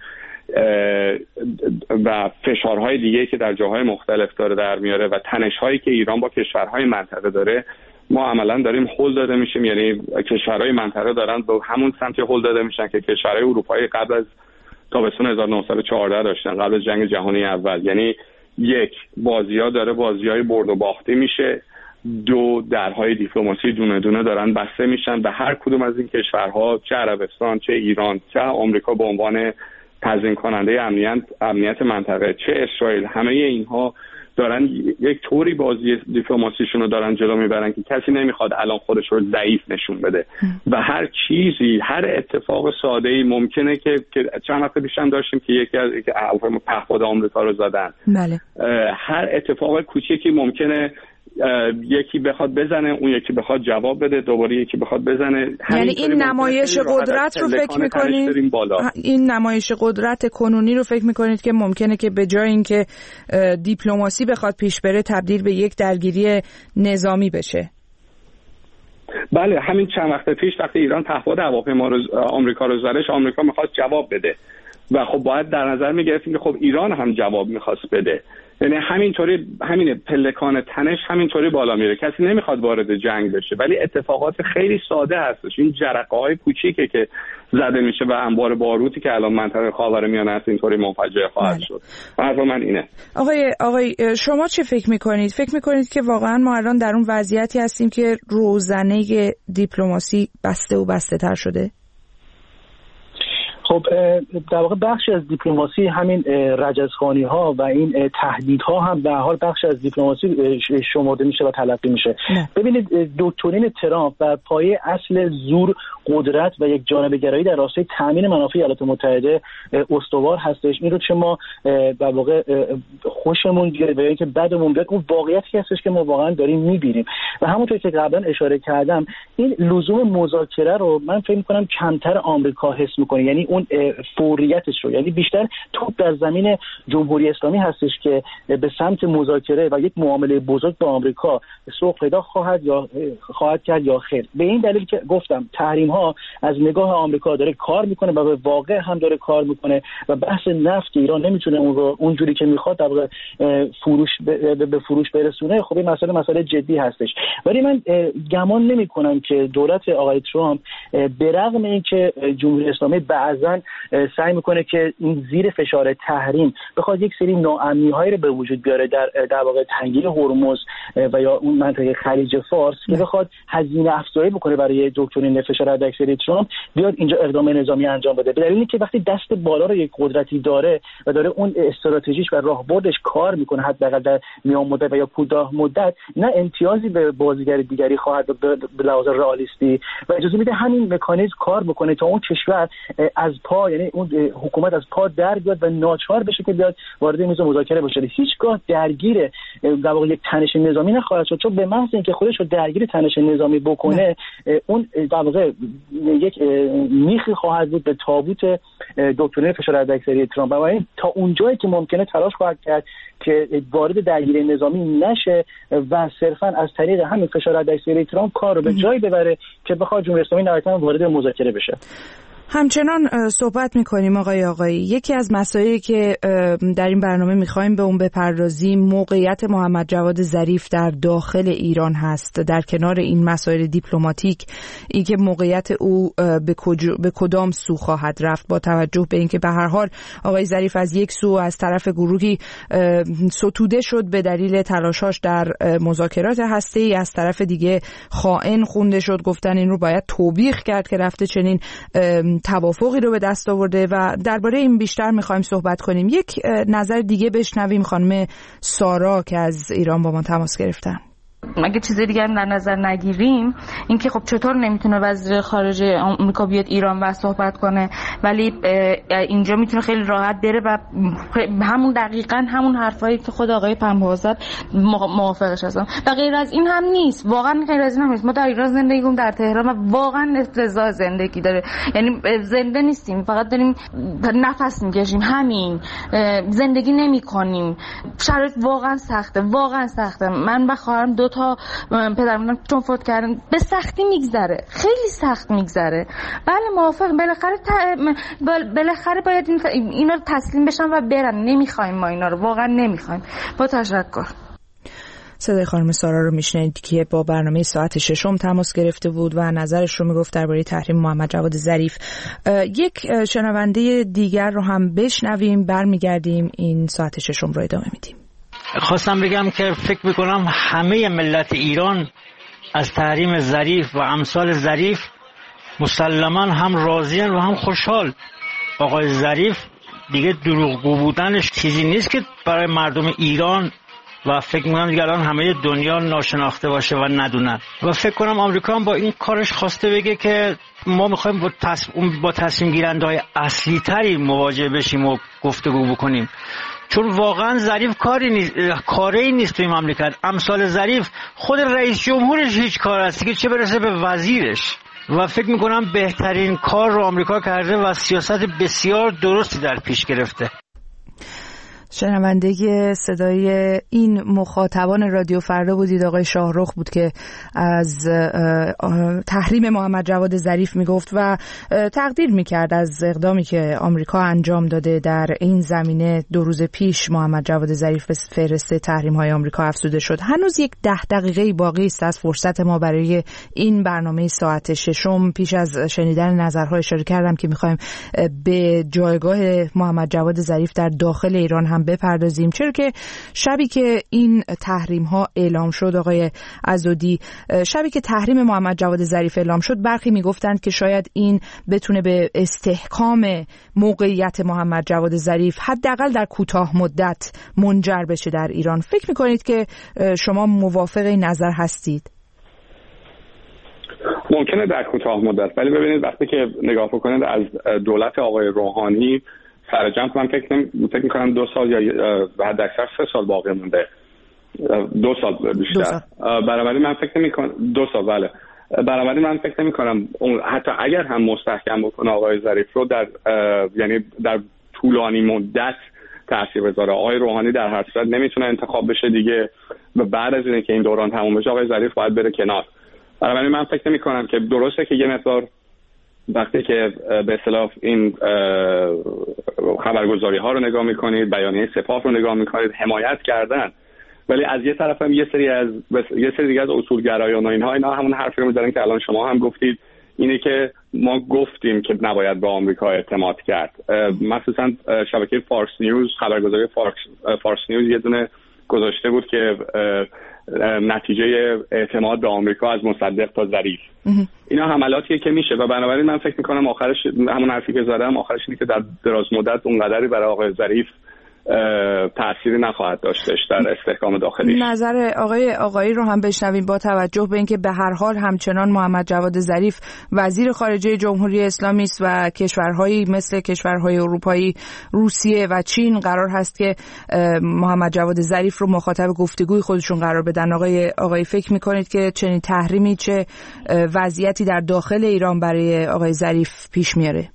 و فشارهای دیگه که در جاهای مختلف داره در میاره و تنش‌هایی که ایران با کشورهای منطقه داره، ما عملا داریم هل داده میشیم. یعنی کشورهای منطقه دارن به همون سمت هل داده میشن که کشورهای اروپایی قبل از تابستون 1914 داشتن، قبل از جنگ جهانی اول. یعنی یک، بازی‌ها داره بازی‌های برد و باخته میشه. دو، درهای دیپلماسی دونه دونه دارن بسته میشن به هر کدوم از این کشورها، چه عربستان، چه ایران، چه آمریکا به عنوان تضمین کننده امنیت منطقه، چه اسرائیل. همه اینها دارن یک طوری بازی دیپلماسیشون رو دارن جلو میبرن که کسی نمیخواد الان خودش رو ضعیف نشون بده و هر چیزی، هر اتفاق ساده‌ای ممکنه که چند وقت پیش هم داشتیم که یکی از پهپاد آمریکا رو زدن. بله. هر اتفاق کوچیکی ممکنه یکی بخواد بزنه، اون یکی بخواد جواب بده، دوباره یکی بخواد بزنه. یعنی این نمایش قدرت رو فکر می‌کنید، این نمایش قدرت کنونی رو فکر می‌کنید که ممکنه که به جای اینکه دیپلماسی بخواد پیش بره تبدیل به یک درگیری نظامی بشه؟ بله، همین چند وقت پیش وقتی ایران پهپاد هواپیما آمریکا رو زدش، آمریکا می‌خواست جواب بده و خب باید در نظر می‌گرفتیم که خب ایران هم جواب می‌خواست بده. یعنی همینطوری همین پلکان تنش همینطوری بالا میره. کسی نمیخواد وارد جنگ بشه، ولی اتفاقات خیلی ساده هستش. این جرقه‌های کوچیکه که زده میشه و انبار باروتی که الان منطقه خاورمیانه است اینطوری منفجر خواهد شد. حرف من اینه. آقای شما چه فکر میکنید؟ فکر میکنید که واقعا ما الان در اون وضعیتی هستیم که روزنه دیپلماسی بسته و بسته تر شده؟ خب در واقع بخشی از دیپلماسی همین رجزخوانی ها و این تهدیدها هم به حال بخشی از دیپلماسی شمرده میشه و تلقی میشه. ببینید دوکترین ترامپ بر پایه اصل زور، قدرت و یک جانبه گرایی در راستای تامین منافع ایالات متحده استوار هستش. این رو چه ما در واقع خوشمون بیاد و اینکه بدمون بیاد، اون واقعیتی هستش که ما واقعا داریم میبینیم. و همونطور که قبلا اشاره کردم، این لزوم مذاکره رو من فکر می‌کنم کمتر آمریکا حس می‌کنه، یعنی اون فوریتش رو، یعنی بیشتر توپ در زمین جمهوری اسلامی هستش که به سمت مذاکره و یک معامله بزرگ با آمریکا سوق پیدا خواهد کرد یا خیر. به این دلیل که گفتم تحریم ها از نگاه آمریکا داره کار میکنه و به واقع هم داره کار میکنه و بحث نفت ایران نمیتونه اون رو اونجوری که میخواد در واقع به فروش برسونه. خب این مسئله جدی هستش. ولی من گمان نمیکنم که دولت آقای ترامپ به رغم اینکه جمهوری اسلامی بعضا سعی میکنه که این زیر فشار تحریم بخواد یک سری ناامنی‌هایی رو به وجود بیاره در واقع تنگی هرمز و یا اون منطقه خلیج فارس که بخواد هزینه افزایی بکنه برای دکترین فشار حداکثری ترامپ، بیاد اینجا اقدام نظامی انجام بده. به دلیلی که وقتی دست بالا رو یک قدرتی داره و داره اون استراتژیش و راهبردش کار میکنه، حداقل در میان مدت و یا کوتاه مدت، نه امتیازی به بازیگر دیگری خواهد به لحاظ رئالیستی و اجازه میده همین مکانیزم کار بکنه تا اون کشور از پا، یعنی اون حکومت از پا در بیاد و ناچار بشه که بیاد وارد میز مذاکره بشه. هیچگاه درگیر در واقع یک تنش نظامی نخواهد شد، چون به محض اینکه خودش رو درگیر تنش نظامی بکنه اون در واقع یک میخی خواهد بود به تابوت دکترین فشار حداکثری ترامپ و این تا اونجایی که ممکنه تلاش خواهد کرد که وارد درگیری نظامی نشه و صرفا از طریق همین فشار حداکثری ترامپ کار رو به جایی ببره که بخواد جمهوری اسلامی نهایتاً وارد مذاکره بشه. همچنان صحبت میکنیم آقای یکی از مسائلی که در این برنامه میخوایم به اون بپردازیم موقعیت محمد جواد ظریف در داخل ایران هست. در کنار این مسائل دیپلماتیک، این که موقعیت او به کدام سو خواهد رفت، با توجه به اینکه به هر حال آقای ظریف از یک سو از طرف گروهی ستوده شد به دلیل تلاشاش در مذاکرات هسته‌ای، از طرف دیگه خائن خونده شد، گفتن این رو باید توبیخ کرد که رفته چنین توافقی رو به دست آورده و درباره این بیشتر میخوایم صحبت کنیم. یک نظر دیگه بشنویم خانم سارا که از ایران با ما تماس گرفتن. اگه چیز دیگه هم در نظر نگیریم، اینکه خب چطور نمیتونه وزیر خارجه آمریکا بیاد ایران و صحبت کنه، ولی اینجا میتونه خیلی راحت بره و همون دقیقاً همون حرفایی که خود آقای پنبه زد موافقش هستم. و غیر از این هم نیست، واقعا غیر از این هم نیست. ما در ایران زندگی کنیم، در تهران، و واقعا افتضاح زندگی داره. یعنی زنده نیستیم، فقط داریم نفس میکشیم، همین زندگی نمیکنیم. شرایط واقعا سخته. من و خواهرم دو تا پدرم چون فوت کردن به سختی میگذره، خیلی سخت میگذره. بله موافق، بالاخره باید اینا رو تسلیم بشن و برن. نمیخوایم ما اینا رو، واقعا نمیخوایم. با تشکر. صدای خانم سارا رو میشنید که با برنامه ساعت ششم تماس گرفته بود و نظرش رو میگفت درباره تحریم محمد جواد ظریف. یک شنونده دیگر رو هم بشنویم، برمیگردیم این ساعت ششم رو ادامه میدیم. خواستم بگم که فکر میکنم همه ملت ایران از تحریم ظریف و امثال ظریف مسلماً هم راضیان و هم خوشحال. آقای ظریف دیگه دروغگو بودنش چیزی نیست که برای مردم ایران و فکر میکنم دیگه الان همه دنیا ناشناخته باشه و ندونن و فکر کنم آمریکا هم با این کارش خواسته بگه که ما میخوایم با تصمیم گیرنده های اصلی تری مواجه بشیم و گفتگو بکنیم، چون واقعا ظریف کاری نیست توی مملکت. امثال ظریف خود رئیس جمهورش هیچ کار هستی که چه برسه به وزیرش و فکر میکنم بهترین کار رو آمریکا کرده و سیاست بسیار درستی در پیش گرفته. شنونده صدای این مخاطبان رادیو فردا بودید. آقای شاهرخ بود که از تحریم محمد جواد ظریف میگفت و تقدیر میکرد از اقدامی که آمریکا انجام داده در این زمینه. 2 روز پیش محمد جواد ظریف به فهرست تحریم های آمریکا افزوده شد. هنوز یک 10 دقیقه باقی است از فرصت ما برای این برنامه ساعت ششم. پیش از شنیدن نظرها اشاره کردم که میخوایم به جایگاه محمد جواد ظریف در داخل ایران هم بپردازیم، چرا که شبی که این تحریم ها اعلام شد آقای عضدی، شبی که تحریم محمد جواد ظریف اعلام شد، برخی میگفتند که شاید این بتونه به استحکام موقعیت محمد جواد ظریف حداقل در کوتاه مدت منجر بشه در ایران. فکر میکنید که شما موافق این نظر هستید؟ ممکنه در کوتاه مدت، ولی ببینید وقتی که نگاه بکنید از دولت آقای روحانی سرجم من فکر میکنم 2 سال یا بعد اکثر 3 سال باقی مونده، 2 سال بیشتر. بنابراین من فکر نمی‌کنم 2 سال بله. بنابراین من فکر نمی‌کنم حتی اگر هم مستحکم بکنه آقای ظریف رو یعنی در طولانی مدت تاثیر بذاره. آقای روحانی در هر صورت نمیتونه انتخاب بشه دیگه و بعد از اینکه این دوران تموم بشه آقای ظریف باید بره کنار. بنابراین من فکر نمی‌کنم که درسته که یه مقدار وقتی که به اصطلاح این خبرگزاری ها رو نگاه میکنید، بیانیه سپاه رو نگاه میکنید، حمایت کردن، ولی از یه طرف هم یه سری دیگه از اصولگرایان و اینا همون حرفی رو میزنن که الان شما هم گفتید، اینه که ما گفتیم که نباید به آمریکا اعتماد کرد. مخصوصا شبکه فارس نیوز، خبرگزاری فارس نیوز یه دونه گذاشته بود که نتیجه اعتماد به آمریکا از مصدق تا ظریف. اینا حملاتیه که میشه و بنابراین من فکر میکنم آخرش همون حرفی که زدم، آخرش اینه که در دراز مدت اونقدری برای آقای ظریف تأثیری نخواهد داشتش در استحکام داخلیش. نظر آقایی رو هم بشنویم با توجه به اینکه به هر حال همچنان محمد جواد ظریف وزیر خارجه جمهوری اسلامی است و کشورهایی مثل کشورهای اروپایی، روسیه و چین قرار هست که محمد جواد ظریف رو مخاطب گفتگوی خودشون قرار بدن. آقای فکر میکنید که چنین تحریمی چه وضعیتی در داخل ایران برای آقای ظریف پیش میاره؟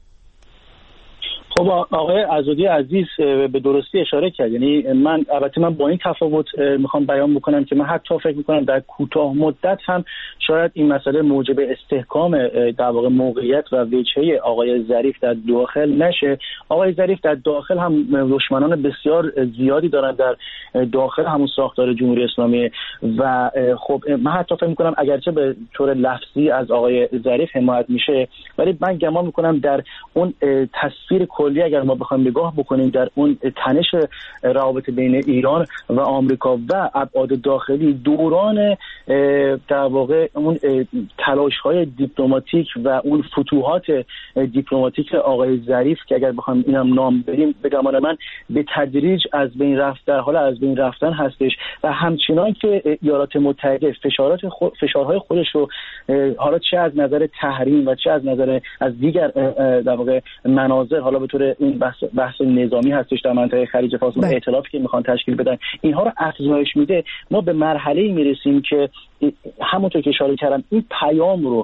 خب آقای عضدی عزیز به درستی اشاره کرد. یعنی من با این تفاوت میخوام بیان بکنم که من حتی فکر میکنم در کوتاه مدت هم شاید این مسئله موجب استحکام در واقع موقعیت و وجهه آقای ظریف در داخل نشه. آقای ظریف در داخل هم دشمنان بسیار زیادی دارن در داخل همون ساختار جمهوری اسلامی و خب من حتی فکر میکنم اگرچه به طور لفظی از آقای ظریف حمایت میشه، ولی من گمان میکنم در اون تصویر کلی اگر ما بخوایم نگاه بکنیم در اون تنش روابط بین ایران و آمریکا و ابعاد داخلی، دوران در واقع اون تلاش‌های دیپلماتیک و اون فتوحات دیپلماتیک آقای ظریف که اگر بخوایم اینم نام بریم، به گمان من به تدریج از بین رفتن هستش و همچنان که ایالات متحده فشارهای خودش رو حالا چه از نظر تحریم و چه از نظر از دیگر در واقع مناظر، حالا به طور این بحث نظامی هستش در منطقه خلیج فارس، ائتلافی که میخوان تشکیل بدن، اینها رو افزایش میده. ما به مرحله‌ای میرسیم که همونطور که اشاره کردم این پیام رو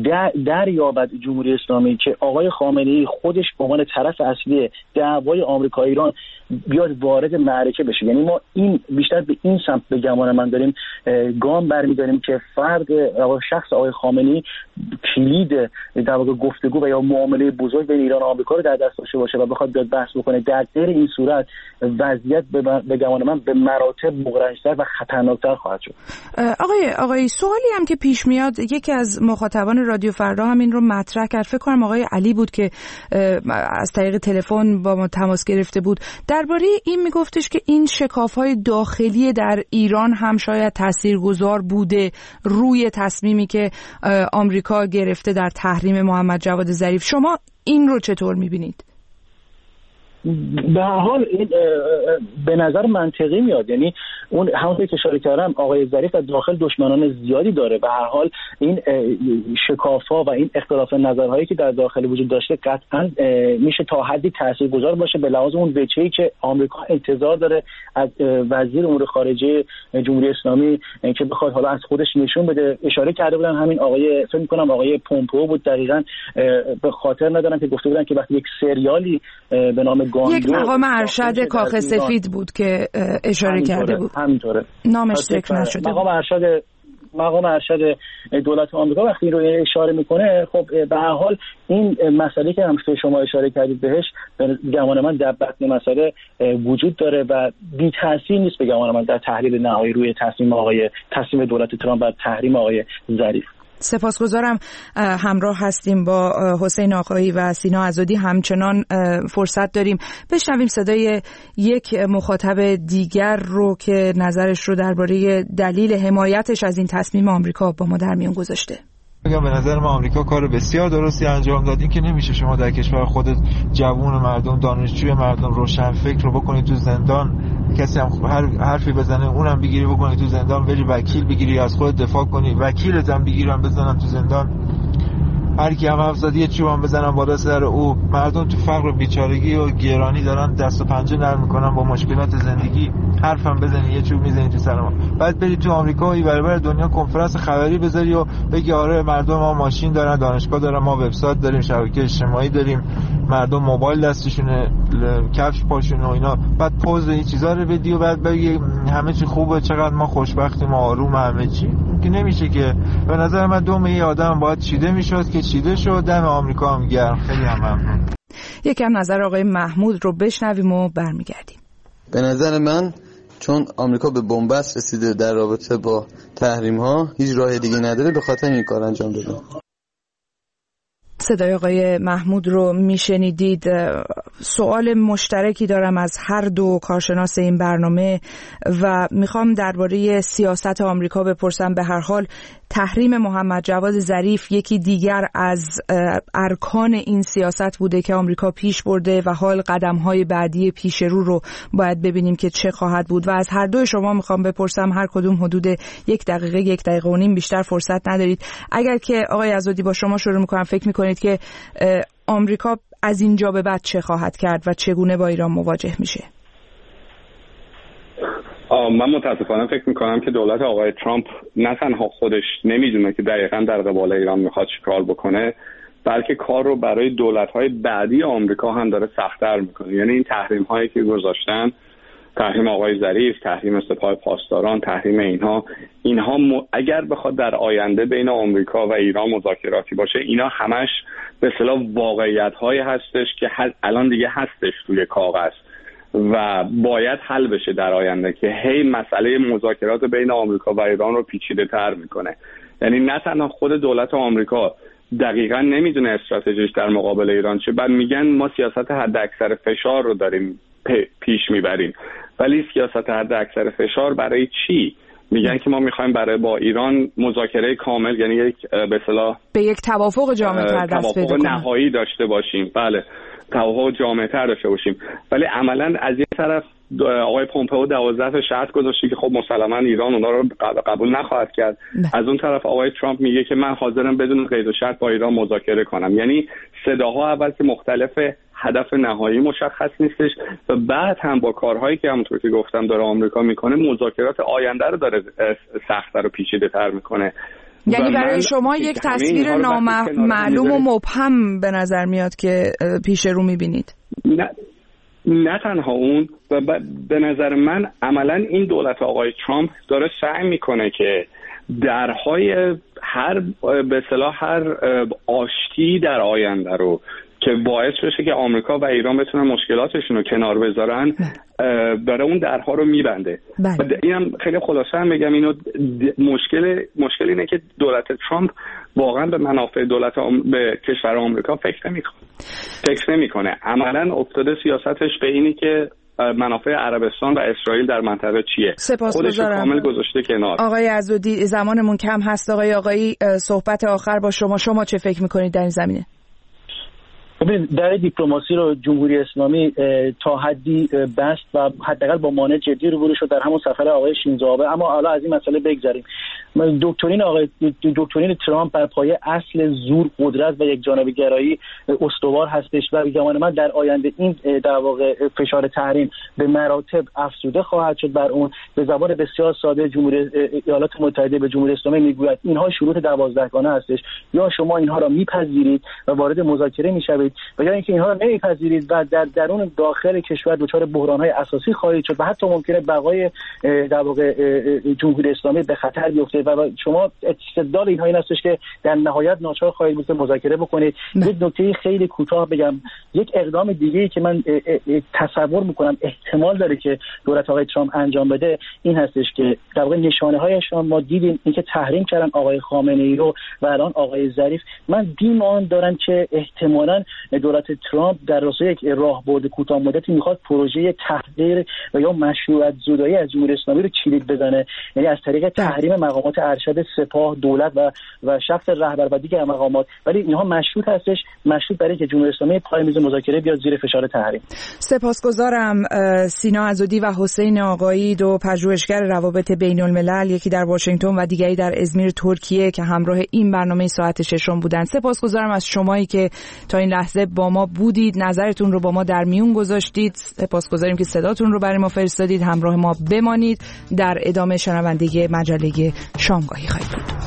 دریابد جمهوری اسلامی که آقای خامنه‌ای خودش به عنوان طرف اصلی دعوای آمریکا ایران بیاد وارد معرکه بشه. یعنی ما این بیشتر به این سمت به گمان من داریم گام برمی‌داریم که فرد شخص آقای خامنه‌ای کلید در واقع گفتگو و یا معامله بزرگ بین ایران و آمریکا رو در دست داشته باشه و بخواد بیاد بحث بکنه. در غیر این صورت وضعیت به گمان من به مراتب مغرض‌تر و خطرناکتر خواهد شد. آقای سوالی هم که پیش میاد، یکی از مخاطبان رادیو فردا هم این رو مطرح کرد، فکر کنم آقای علی بود که از طریق تلفن با ما تماس گرفته بود، درباره این میگفتش که این شکاف‌های داخلی در ایران هم شاید تاثیرگذار بوده روی تصمیمی که آمریکا گرفته در تحریم محمد جواد ظریف. شما این رو چطور میبینید؟ به هر حال این به نظر منطقی میاد. یعنی اون همونطور که اشاره کردم آقای ظریف از داخل دشمنان زیادی داره. به هر حال این شکاف‌ها و این اختلاف نظرهایی که در داخل وجود داشته قطعا میشه تا حدی تاثیرگذار باشه به لحاظ اون وجهی که آمریکا انتظار داره از وزیر امور خارجه جمهوری اسلامی که بخواد حالا از خودش نشون بده. اشاره کرده بودن همین آقای فکر می‌کنم آقای پومپئو بود دقیقاً، به خاطر ندارم که گفته بودن که وقتی یک سریالی به نام گاندو یک مقام ارشد کاخ سفید بود که اشاره کرده بود، همینطوره نامش ذکر نشده. مقام ارشد دولت آمریکا وقتی رو اشاره میکنه، خب به هر حال این مسئله که همونطور شما اشاره کردید بهش به گمان من در بطن مسئله وجود داره و بی تاثیر نیست به گمان من در تحلیل نهایی روی تصمیم دولت ترامپ بر تحریم آقای ظریف. سپاسگزارم. همراه هستیم با حسین آقایی و سینا عزادی. همچنان فرصت داریم بشنویم صدای یک مخاطب دیگر رو که نظرش رو درباره دلیل حمایتش از این تصمیم آمریکا با ما در میون گذاشته. به نظر ما آمریکا کار بسیار درستی انجام داد. این که نمیشه شما در کشور خودت جوون مردم، دانشجوی مردم، روشن فکر رو بکنید تو زندان، کسی هم حرفی بزنه اونم بگیری بکنی تو زندان، ولی وکیل بگیری از خودت دفاع کنی، وکیلت هم بگیرن بزنن تو زندان، هر کی هم حرف زد یه چوبم بزنن بالا سر او. مردم تو فقر و بیچارگی و گرانی دارن دست و پنجه نرم میکنن با مشکلات زندگی، حرفم بزنی یه چوب میزنی تو سر ما. بعد بری تو آمریکا و برابر دنیا کنفرانس خبری بذاری و بگی آره مردم ما ماشین دارن، دانشگاه دارن، ما وبسایت داریم، شبکه اجتماعی داریم، مردم موبایل دستشونه، کفش پاشونه و اینا، بعد پوز این چیزا رو بدی و بعد بگی همه چی خوبه، چقدر ما خوشبختیم، آروم، همه چی که نمیشه. که به نظر من دوم یه آدم باید چیده میشد که چیده شد. دم آمریکا هم گرم. خیلی هم ممنون. یکم نظر آقای محمود رو بشنویم و برمیگردیم. به نظر من چون آمریکا به بنبست رسیده در رابطه با تحریم ها، هیچ راه دیگه نداره، به خاطر این کار انجام داده. صدای آقای محمود رو میشنیدید. سوال مشترکی دارم از هر دو کارشناس این برنامه و میخوام درباره سیاست آمریکا بپرسم. به هر حال تحریم محمد جواد ظریف یکی دیگر از ارکان این سیاست بوده که آمریکا پیش برده و حال قدم‌های بعدی پیش رو باید ببینیم که چه خواهد بود. و از هر دوی شما میخوام بپرسم، هر کدوم حدود 1 دقیقه 1 دقیقه و نیم بیشتر فرصت ندارید. اگر که آقای عزادی با شما شروع میکنم، فکر میکنید که آمریکا از اینجا به بعد چه خواهد کرد و چگونه با ایران مواجه میشه؟ من متاسفانه فکر میکنم که دولت آقای ترامپ نه تنها خودش نمیدونه که دقیقاً در قبال ایران میخواد چیکار بکنه، بلکه کار رو برای دولت‌های بعدی آمریکا هم داره سخت‌تر میکنه. یعنی این تحریم‌هایی که گذاشتن، تحریم آقای ظریف، تحریم سپاه پاسداران، تحریم اینها اگر بخواد در آینده بین آمریکا و ایران مذاکراتی باشه، اینا همش به اصطلاح واقعیت‌هایی هستش که الان دیگه هستش توی کاغذ و باید حل بشه در آینده، که هی مسئله مذاکرات بین آمریکا و ایران رو پیچیده تر میکنه. یعنی نه تنها خود دولت آمریکا دقیقاً نمیدونه استراتژیش در مقابل ایران چه، بعد میگن ما سیاست حد اکثر فشار رو داریم پیش میبریم، ولی سیاست حد اکثر فشار برای چی؟ میگن که ما میخوایم برای با ایران مذاکره کامل، یعنی به اصطلاح به یک توافق جامع‌تر دست پیدا کنیم، توافق نهایی داشته باشیم. بله، توافق جامع‌تر داشته باشیم. ولی عملاً از این طرف آقای پومپئو 12 تا شرط گذاشته که خب مسلماً ایران اونا رو قبول نخواهد کرد. از اون طرف آقای ترامپ میگه که من حاضرم بدون قید و شرط با ایران مذاکره کنم. یعنی صداها اول که مختلفه، هدف نهایی مشخص نیستش و بعد هم با کارهایی که همونطور که گفتم داره آمریکا میکنه، مذاکرات آینده رو داره سخت‌تر و پیچیده‌تر میکنه. یعنی برای شما یک تصویر نامعلوم و مبهم به نظر میاد که پیش رو میبینید؟ نه تنها اون، و به نظر من عملا این دولت آقای ترامپ داره سعی میکنه که درهای هر به اصطلاح هر آشتی در آینده رو که باعث بشه که آمریکا و ایران بتونن مشکلاتشون رو کنار بذارن، داره اون درها رو میبنده. و اینم خیلی خلاصه هم بگم، اینو مشکل اینه که دولت ترامپ واقعا به منافع به کشور آمریکا فکر نمیکنه. عملا افتاده سیاستش به اینی که منافع عربستان و اسرائیل در منطقه چیه، خودش رو کامل گذاشته کنار. آقای عزادی، زمانمون کم هست. آقایی صحبت آخر با شما چه فکر میکنید در این زمینه؟ در دیپلماسی رو جمهوری اسلامی تا حدی بست و حداقل با مانع جدی روبرو شد در همون سفر آقای شینزو آبه. اما حالا از این مسئله بگذریم. دکترین ترامپ بر پایه اصل زور، قدرت و یک جانبه گرایی استوار هستش و به گمان من در آینده این در واقع فشار تحریم به مراتب افزوده خواهد شد بر اون. به زبان بسیار ساده جمهوری ایالات متحده به جمهوری اسلامی میگوید اینها شروط 12 گانه هستش، یا شما اینها را میپذیرید و وارد مذاکره میشوید و یا اینکه اینها را نمیپذیرید و در درون داخل کشور دچار بحران‌های اساسی خواهید شد و حتی ممکنه بقای در واقع جمهوری اسلامی به خطر بیفته و شما استدلال اینها این هستش که در نهایت ناچار خواهید بود مذاکره بکنید. یک نکته خیلی کوتاه بگم، یک اقدام دیگه‌ای که من تصور میکنم احتمال داره که دولت آقای ترامپ انجام بده این هستش که در واقع نشانه‌هایشان ما دیدیم اینکه تحریم کردن آقای خامنه‌ای رو و الان آقای ظریف. من بی‌مان دارم که احتمالاً دولت ترامپ در راستای یک راهبرد کوتاه مدتی میخواد پروژه تحقیر و یا مشروعیت زدایی از جمهوری اسلامی رو کلید بزنه، یعنی از طریق تحریم مقامات ارشد سپاه، دولت و شخص رهبر و دیگر مقامات، ولی اینها مشروط هستش، مشروط برای اینکه جمهوری اسلامی پای میز مذاکره بیاد زیر فشار تحریم. سپاسگزارم. سینا عضدی و حسین آقایی، دو پژوهشگر روابط بین الملل، یکی در واشنگتن و دیگری در ازمیر ترکیه که همراه این برنامه ساعت ششم بودند. سپاسگزارم از شمایی که تا این لحظه با ما بودید، نظرتون رو با ما در میون گذاشتید. سپاسگزاریم که صداتون رو برای ما فرستادید. همراه ما بمانید. در ادامه شنوندگی مجله شامگاهی خواهید بود.